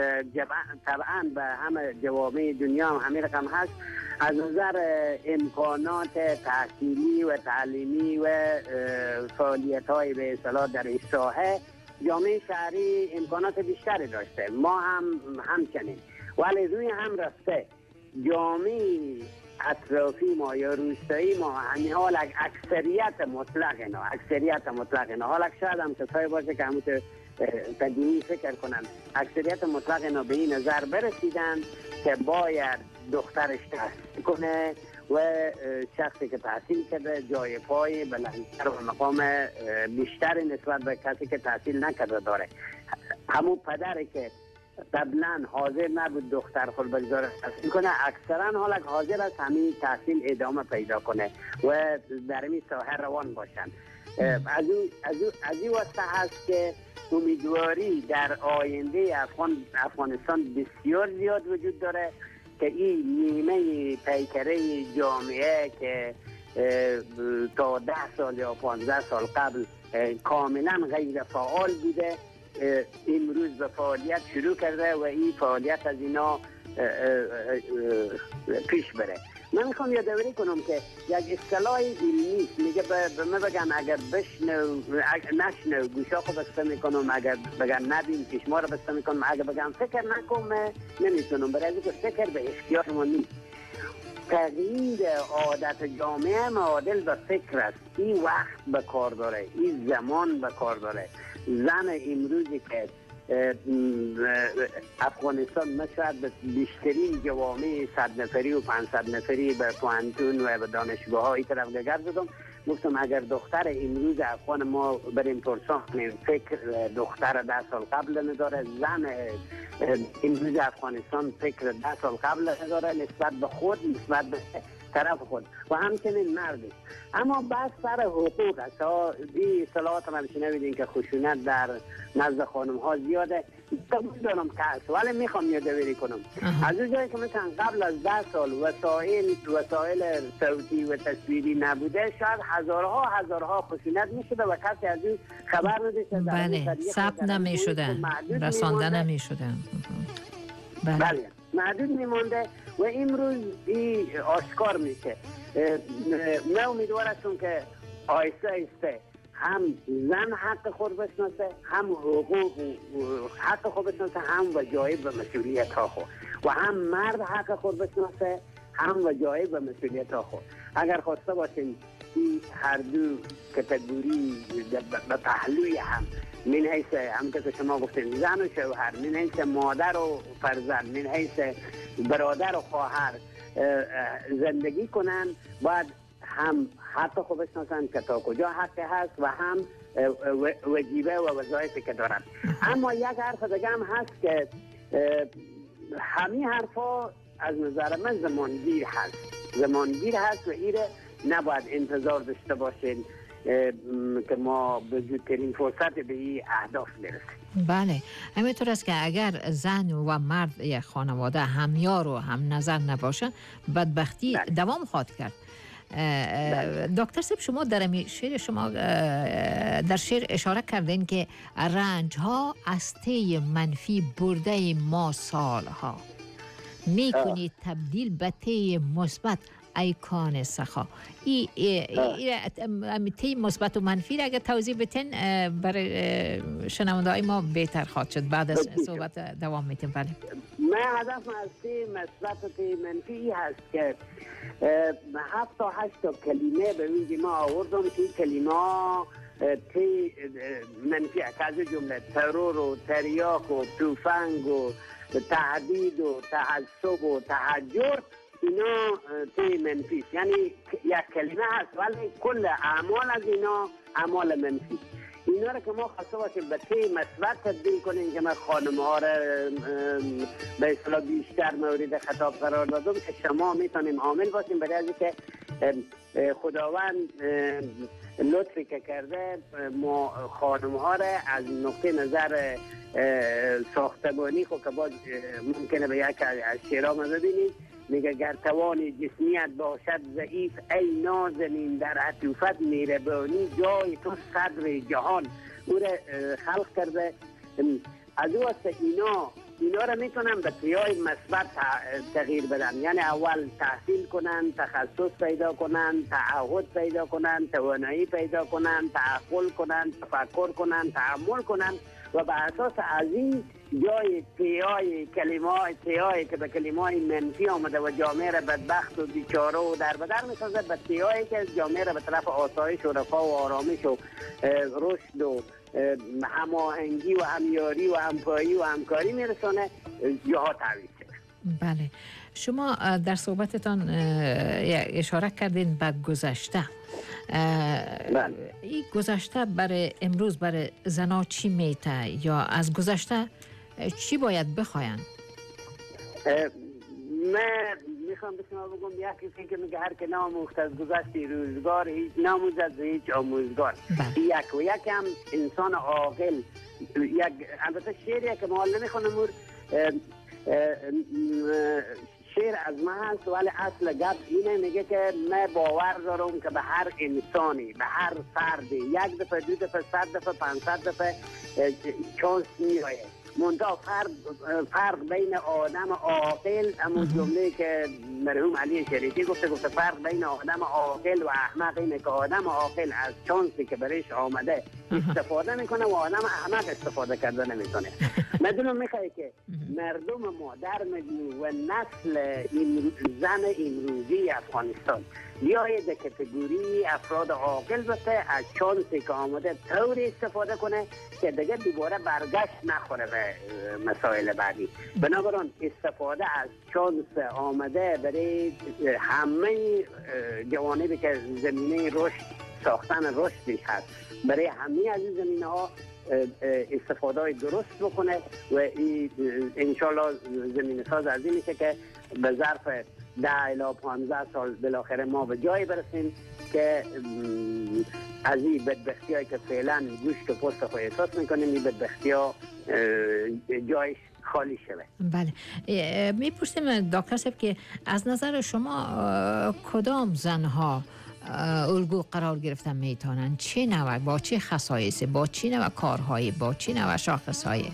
طبعا به همه جوامع دنیا هم همین رقم هست. از نظر امکانات تحصیلی و تعلیمی و فعالیت های به اصطلاح در این ساحه، جامعه شهری امکانات بیشتری داشته، ما هم همچنین، ولی روی هم رفته جامعه اطرافی ما یا روستایی ما همین حال اکثریت مطلق اینا اکثریت مطلق اینا حالا شاید هم کسایی باشه که همون تدینی فکر کنن، اکثریت مطلق اینا به این نظر برسیدن که باید دخترش تحصیل کنه و شخصی که تحصیل کرده جای پای بلندتر و مقام بیشتری نسبت به کسی که تحصیل نکرده داره. همون پدری که قبلا حاضر نبود دختر خود بگذاره تحصیل کنه، اکثرا حالا حاضر است همین تحصیل ادامه پیدا کنه و در این ساحه روان باشن. از این از این واسطه هست که امیدواری در آینده افغان افغانستان بسیار زیاد وجود داره که این نیمه پیکره جامعه که تا ده سال یا پانزده سال قبل کاملا غیر فعال بوده امروز به فعالیت شروع کرده و این فعالیت از اینا پیش بره. من میخوام یادآوری کنم که یک اصطلاح علمی میگه به من بگن اگر بشنو نشنو گوشاخو بسته میکنم، اگر بگن نبین چشما رو بسته میکنم، اگر بگن فکر نکن نمیتونم، برای اینکه فکر به اختیار ما نیست. تغییر عادت جامعه معادل به فکر است. این وقت به کار داره، این زمان به کار داره. زن امروزی که افغانستان مثل بیشترین جوامع صد نفری و پانصد نفری به پوانتون و به دانشگاه های طرف دیگر دادم، گفتم اگر دختر امروز افغان ما بریم پرسان فکر دختر ده سال قبل نداره، زن امروز افغانستان فکر ده سال قبل نداره نسبت به خود، نسبت به طرف خود و همچنین مردش. اما بس سر حقوق است. این اصطلاحات هم شنیدین که خشونت در نزد خانم ها زیاده. قبول دارم که هست، ولی میخوام یادآوری کنم از اون جایی که مثلا قبل از ده سال وسایل وسایل صوتی و تصویری نبوده، شاید هزارها هزارها خشونت میشده و کسی از این خبر نداشته. بله، ثبت نمیشده، رسانده نمیشده. بله. بله محدود میمانده و امروز این آشکار میشه. من امیدوار هستم که آیسته آیسته هم زن حق خود بشناسه، هم حقوق حق خود بشناسه، هم وجایب و مسئولیت ها خود، و هم مرد حق خود بشناسه، هم وجایب و مسئولیت ها خود. اگر خواسته باشیم این هر دو کتگوری به پهلوی هم من حیث هم که شما گفتیم زن و شوهر، من حیث مادر و فرزند، من حیث برادر و خواهر زندگی کنن، باید هم حق خود بشناسن که تا کجا حق هست و هم وجیبه و وظایفی که دارن. اما یک حرف دیگه هم هست که همین حرفا از نظر من زمانگیر هست زمانگیر هست و ایره نباید انتظار داشته باشین که ما به زودترین فرصت به این اهداف برسیم. بله، همینطور است که اگر زن و مرد یک خانواده همیار و هم نظر نباشن، بدبختی بله. دوام خواهد کرد. دکتر صاحب، شما در شعر شما در شعر اشاره کردین که رنج ها از طی منفی برده ما سالها میکنید تبدیل به طی مثبت ای کان سخا. ای ای تی مثبت و منفی را اگر توضیح بتین برای شنونده‌های ما بهتر خواهد شد. بعد از صحبت دوام میتیم. بله، من هدف از تی مثبت و تی منفی هست که هفت تا هشت تا کلمه به ویژه ما آوردم که کلمه تی منفی از جمله ترور و تریاک و توفنگ و تهدید و تعصب و تحجر، اینا تی منفی، یعنی یک کلمه هست ولی کل اعمال از اینا اعمال منفی. اینا رو که ما خواسته باشیم به تی مثبت تبدیل کنیم که من خانم ها رو به اصطلاح بیشتر مورد خطاب قرار دادم که شما میتونیم عامل باشیم برای از که خداوند لطفی که کرده ما خانم ها رو از نقطه نظر ساختمانی خود که باز ممکنه به یک از شعرها ما ببینید، میگه گر توان جسمیت باشد ضعیف ای نازنین در عطوفت مهربانی جای تو صدر جهان. او را خلق کرده. از او است اینا اینا را میتونن به طریقای مثبت تغییر بدن، یعنی اول تحصیل کنن، تخصص پیدا کنن، تعهد پیدا کنن، توانایی پیدا کنن، تعقل کنن، تفکر کنن، تحمل کنن و به اساس از این جای تیای کلمات تیایی که به کلمات منفی آمده و جامعه را بدبخت و بیچاره و در بدر میسازه به تیایی که جامعه را به طرف آسایش و رفاه و آرامش و رشد و هماهنگی و همیاری و همپایی و همکاری میرسونه جاها تعویض شده. بله، شما در صحبتتان اشاره کردین به گذشته. بله. این گذشته برای امروز برای زنا چی میته یا از گذشته چی باید بخواین؟ من میخوام به شما بگم یک کسی که میگه هر که ناموخت از گذشته روزگار هیچ ناموزد هیچ آموزگار. یک و یک هم انسان عاقل یک البته شعریه که ما نمیخونم شعر از من هست، ولی اصل گپ اینه، میگه که من باور دارم که به هر انسانی، به هر فردی یک دفعه، دو دفعه، صد دفعه، پانصد دفعه چانس میآید. منتها فرق فرق بین آدم عاقل، اما جمله که مرحوم علی شریفی گفته گفته فرق بین آدم عاقل و احمق اینه که آدم عاقل از چانسی که برایش آمده استفاده میکنه و آدم احمق استفاده کرده نمیکنه. مدونم میخوای که مردم ما در مدنی و نسل این زن امروزی افغانستان بیاید در کتگوری افراد عاقل باشه، از چانسی که آمده طوری استفاده کنه که دیگه دوباره برگشت نخوره به مسائل بعدی. بنابراین استفاده از چانس آمده برای همه جوانبی که زمینه رشد ساختن رشدش هست، برای همه از این زمینه ها استفاده درست بکنه و انشالله زمین ساز از این میشه که به ظرف ده الی پانزده سال بالاخره ما به جایی برسیم که از این بدبختی هایی که فعلا گوشت و پوست خود احساس میکنیم این بدبختی ها جایش خالی شده. بله، میپرسیم دکتر صاحب که از نظر شما کدام زنها الگو قرار گرفتن میتونن؟ چه نوع، با چه خصایص، با چه نوع کارهایی، با چه نوع شاخصهایی؟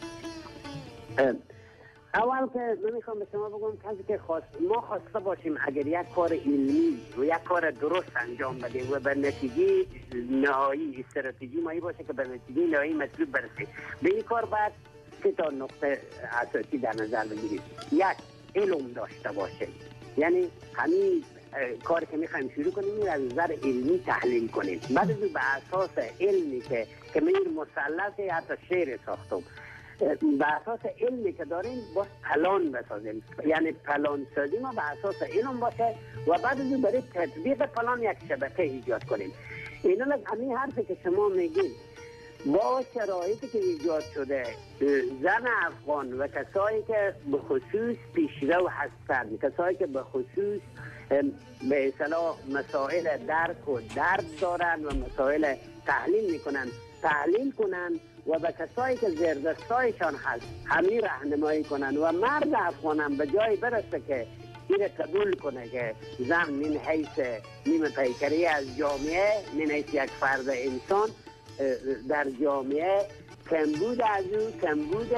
اول که من میخوام به شما بگم کسی که خواست ما خواسته باشیم اگر یک کار علمی و یک کار درست انجام بدیم و به نتیجه نهایی استراتژی مایی باشه که به نتیجه نهایی مطلوب برسه، به این کار باید سه تا نقطه اساسی در نظر بگیرید. یک، علم داشته باشه، یعنی همین کاری که میخوایم شروع کنیم این از نظر علمی تحلیل کنیم. بعد از به اساس علمی که که من این مثلث حتی شعر ساختم، به اساس علمی که داریم باید پلان بسازیم، یعنی پلان سازی ما به اساس علم باشه و بعد از برای تطبیق پلان یک شبکه ایجاد کنیم. اینا همین حرفی که شما میگید با شرایطی که ایجاد شده، زن افغان و کسایی که به خصوص پیشرو هستند، کسایی که به خصوص به اصطلاح مسائل درک و درد دارن و مسائل تحلیل میکنن، تحلیل کنن و به کسایی که زیردستایشان هست همین راهنمایی کنن و مرد افغان هم به جای برسه که این قبول کنه که زن من حیث نیم پیکری از جامعه، من حیث یک فرد انسان در جامعه کمبود از او کمبود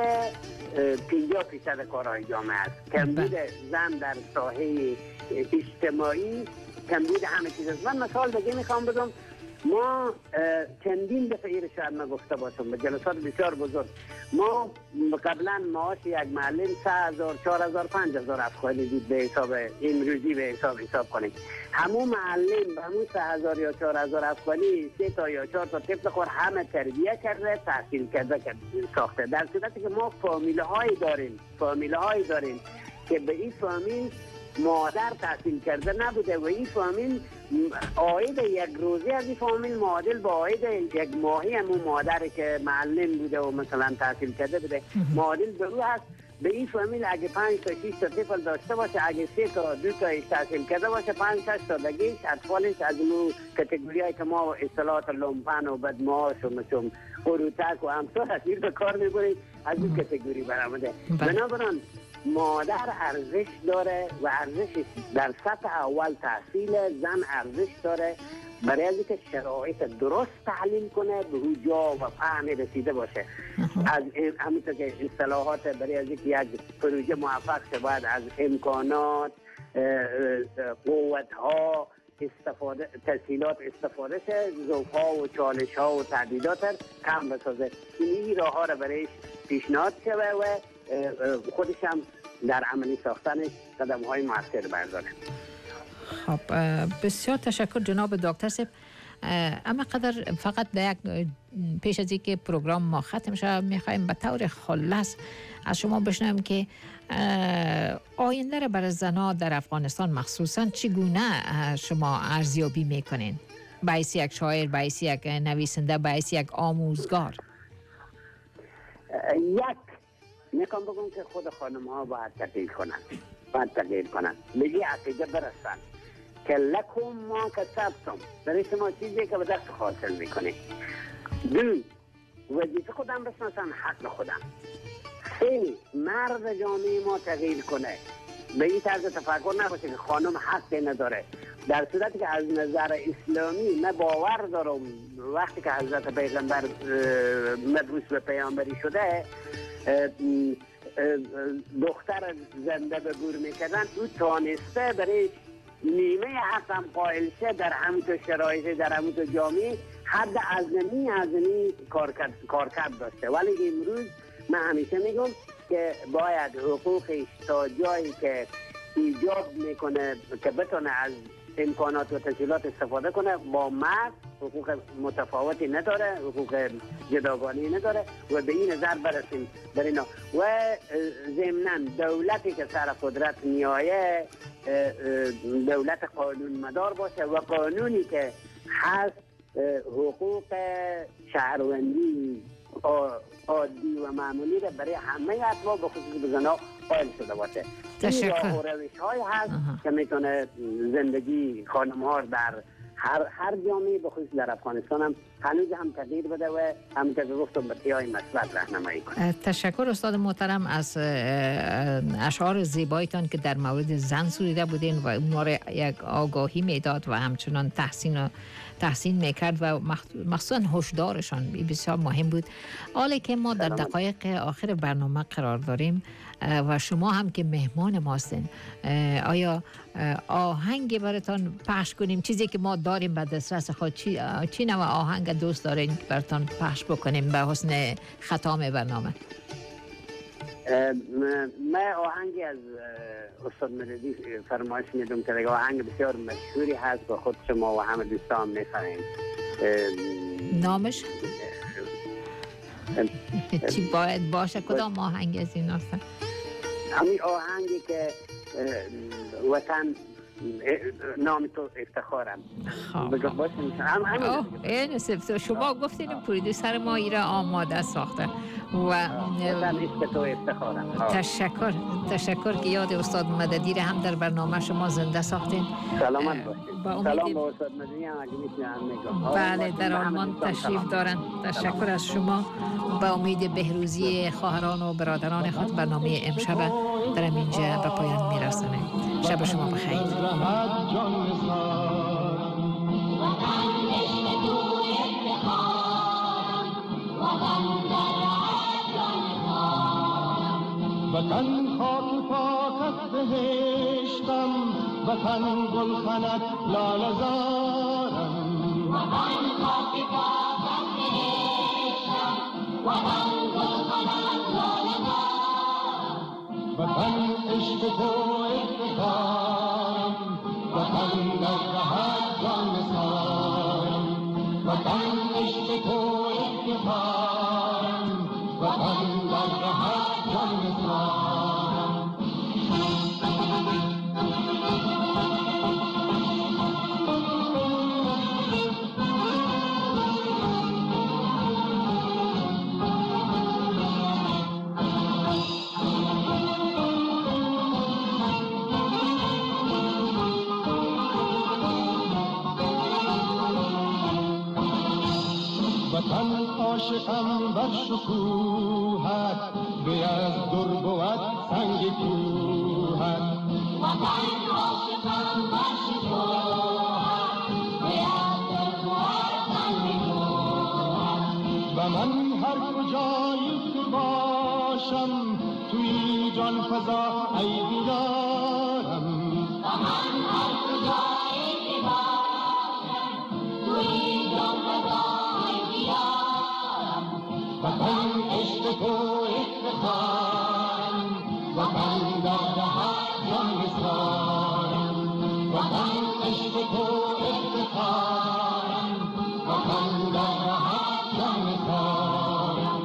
پنجاه فیصد کارهای جامعه است، کمبود زن در ساحه اجتماعی کمبود همه چیز است. من مثال دیگه میخوام بدم، ما چندین دفعه رو شاید ما گفته باشم به جلسات بسیار بزرگ، ما قبلا معاش یک معلم سه هزار، چهار هزار، پنج هزار افغانی بود به حساب امروزی به حساب حساب کنیم. همون معلم به همون سه هزار یا چهار هزار افغانی سه تا یا چهار تا طفل خور همه تربیه کرده، تحصیل کرده ساخته، در صورتی که ما فامیله هایی داریم فامیله هایی داریم که به این فامیل مادر تحصیل کرده نبوده و این فامیل عاید یک روزی از این فامیل معادل با عاید یک ماهی همون مادری که معلم بوده و مثلا تحصیل کرده بوده معادل به او هست. به این فامیل اگه پنج تا شش تا طفل داشته باشه، اگه سه تا دو تا تحصیل کرده باشه، پنج شش تا دیگه اطفالش از اون کاتگوریایی که ما اصطلاحات لومپن و بدمعاش و مثل قروتک و امثال از این به کار میبریم از اون کاتگوری برآمده. بنابراین مادر ارزش داره و ارزش در سطح اول تحصیل، زن ارزش داره برای از اینکه شرایط درست تحلیل کنه به اون جا و فهم رسیده باشه. از همونطور که اصطلاحات برای از اینکه یک پروژه موفق شه باید از امکانات، قوت ها استفاده، تسهیلات استفاده شه، ذوق ها و چالش ها و تعدیلات کم بسازه. این راه ها را برایش پیشنهاد شده و خودش هم در عملی ساختنش قدم های موثر برداره. خب بسیار تشکر جناب دکتر صاحب. اما قدر فقط یک پیش از اینکه پروگرام ما ختم شد میخوایم به طور خلاص از شما بشنویم که آینده را برای زنها در افغانستان مخصوصا چگونه شما ارزیابی میکنین؟ باعث یک شاعر، باعث یک نویسنده، باعث یک آموزگار؟ یک میخوام بگم که خود خانم ها باید تغییر کنن، باید تغییر کنن، به این عقیده برسن که لکم ما کسبتم، برای شما چیزی که به دست حاصل میکنه. دو، وظیفه خودم بشناسن، حق خودم. خیلی مرد جامعه ما تغییر کنه، به این طرز تفکر نباشه که خانم حقی نداره. در صورتی که از نظر اسلامی نه باور دارم وقتی که حضرت پیغمبر مبعوث به پیامبری شده دختر زنده به گور میکردن، او تانسته برای نیمه حق هم قائل شه در همون شرایط، در همون جامعه حد ازمی ازمی کارکرد داشته. ولی امروز من همیشه میگم که باید حقوقش تا جایی که ایجاب میکنه که بتونه از امکانات و تسهیلات استفاده کنه، با مرد حقوق متفاوتی نداره، حقوق جداگانه نداره و به این نظر برسیم بر اینا. و ضمناً دولتی که سر قدرت میایه دولت قانون مدار باشه و قانونی که هست حقوق شهروندی عادی و معمولی را برای همه اطباء به خصوص به زنها قائل شده باشه. این راه و روش های هست که میتونه زندگی خانم ها در هر هر جامعه به خصوص در افغانستان هم هنوز هم تغییر بده و هم که گفتم به تیای مثبت راهنمایی کنه. تشکر استاد محترم از اشعار زیبایتان که در مورد زن سروده بودین و اونها را یک آگاهی میداد و همچنان تحسین و تحسین میکرد و مخصوصا هشدارشان بسیار مهم بود. حالا که ما در دقایق آخر برنامه قرار داریم و شما هم که مهمان ماستین، آیا آهنگی براتان پخش کنیم؟ چیزی که ما داریم به دسترس خود چی چی نوع آهنگ دوست دارین که براتان پخش بکنیم به حسن ختام برنامه؟ من آهنگی از استاد مردی فرمایش میدم که آهنگ بسیار مشهوری هست و خود شما و همه دوستان میفهمید. نامش چی باید باشه؟ کدام آهنگ از این هست؟ همین آهنگی که وطن نام تو افتخارم. بگم باشیم این سفت شما گفتین پرودوسر ما ایره آماده ساخته و تشکر تشکر که یاد استاد مددی را هم در برنامه شما زنده ساختین. سلامت باشید. سلام با استاد مددی هم اگه میتونم میگم. بله در آلمان تشریف دارن. تشکر از شما. با امید بهروزی خواهران و برادران خود برنامه امشب در اینجا به پایان میرسانه. شب شما بخیر. وطن خاک پاکت بهشتم، وطن گلخنت لاله زارم. وطن خاک پاکت بهشتم، وطن گلخنت لاله زارم. وطن عشق تو افتخارم، وطن در رهت جان نثارم. وطن عشق تو افتخارم، وطن در رهت جان نثارم. وطن عاشقم بر شکوهت، به از در بود سنگ کوهت. وطن عاشقم بر شکوهت، به از در بود سنگ کوهت. و من هر کجایی که باشم توی جان فضا ای دیدارم. و من هر کجایی که باشم توی جان فضا وطن عشق تو افتخارم، وطن در رهت جان نثارم. وطن عشق تو افتخارم، وطن در رهت جان نثارم.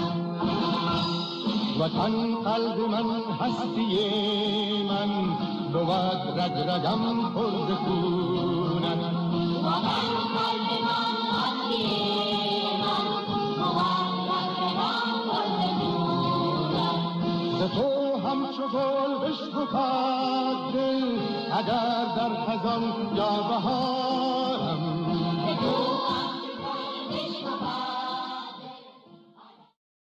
وطن قلب من هستی من، بود رگ رگم پر ز خونت وطن قلب من هستی من بود رگ رگم پر ز خونت ز تو همچو گل بشکفد دل اگر در خزان یا بهارم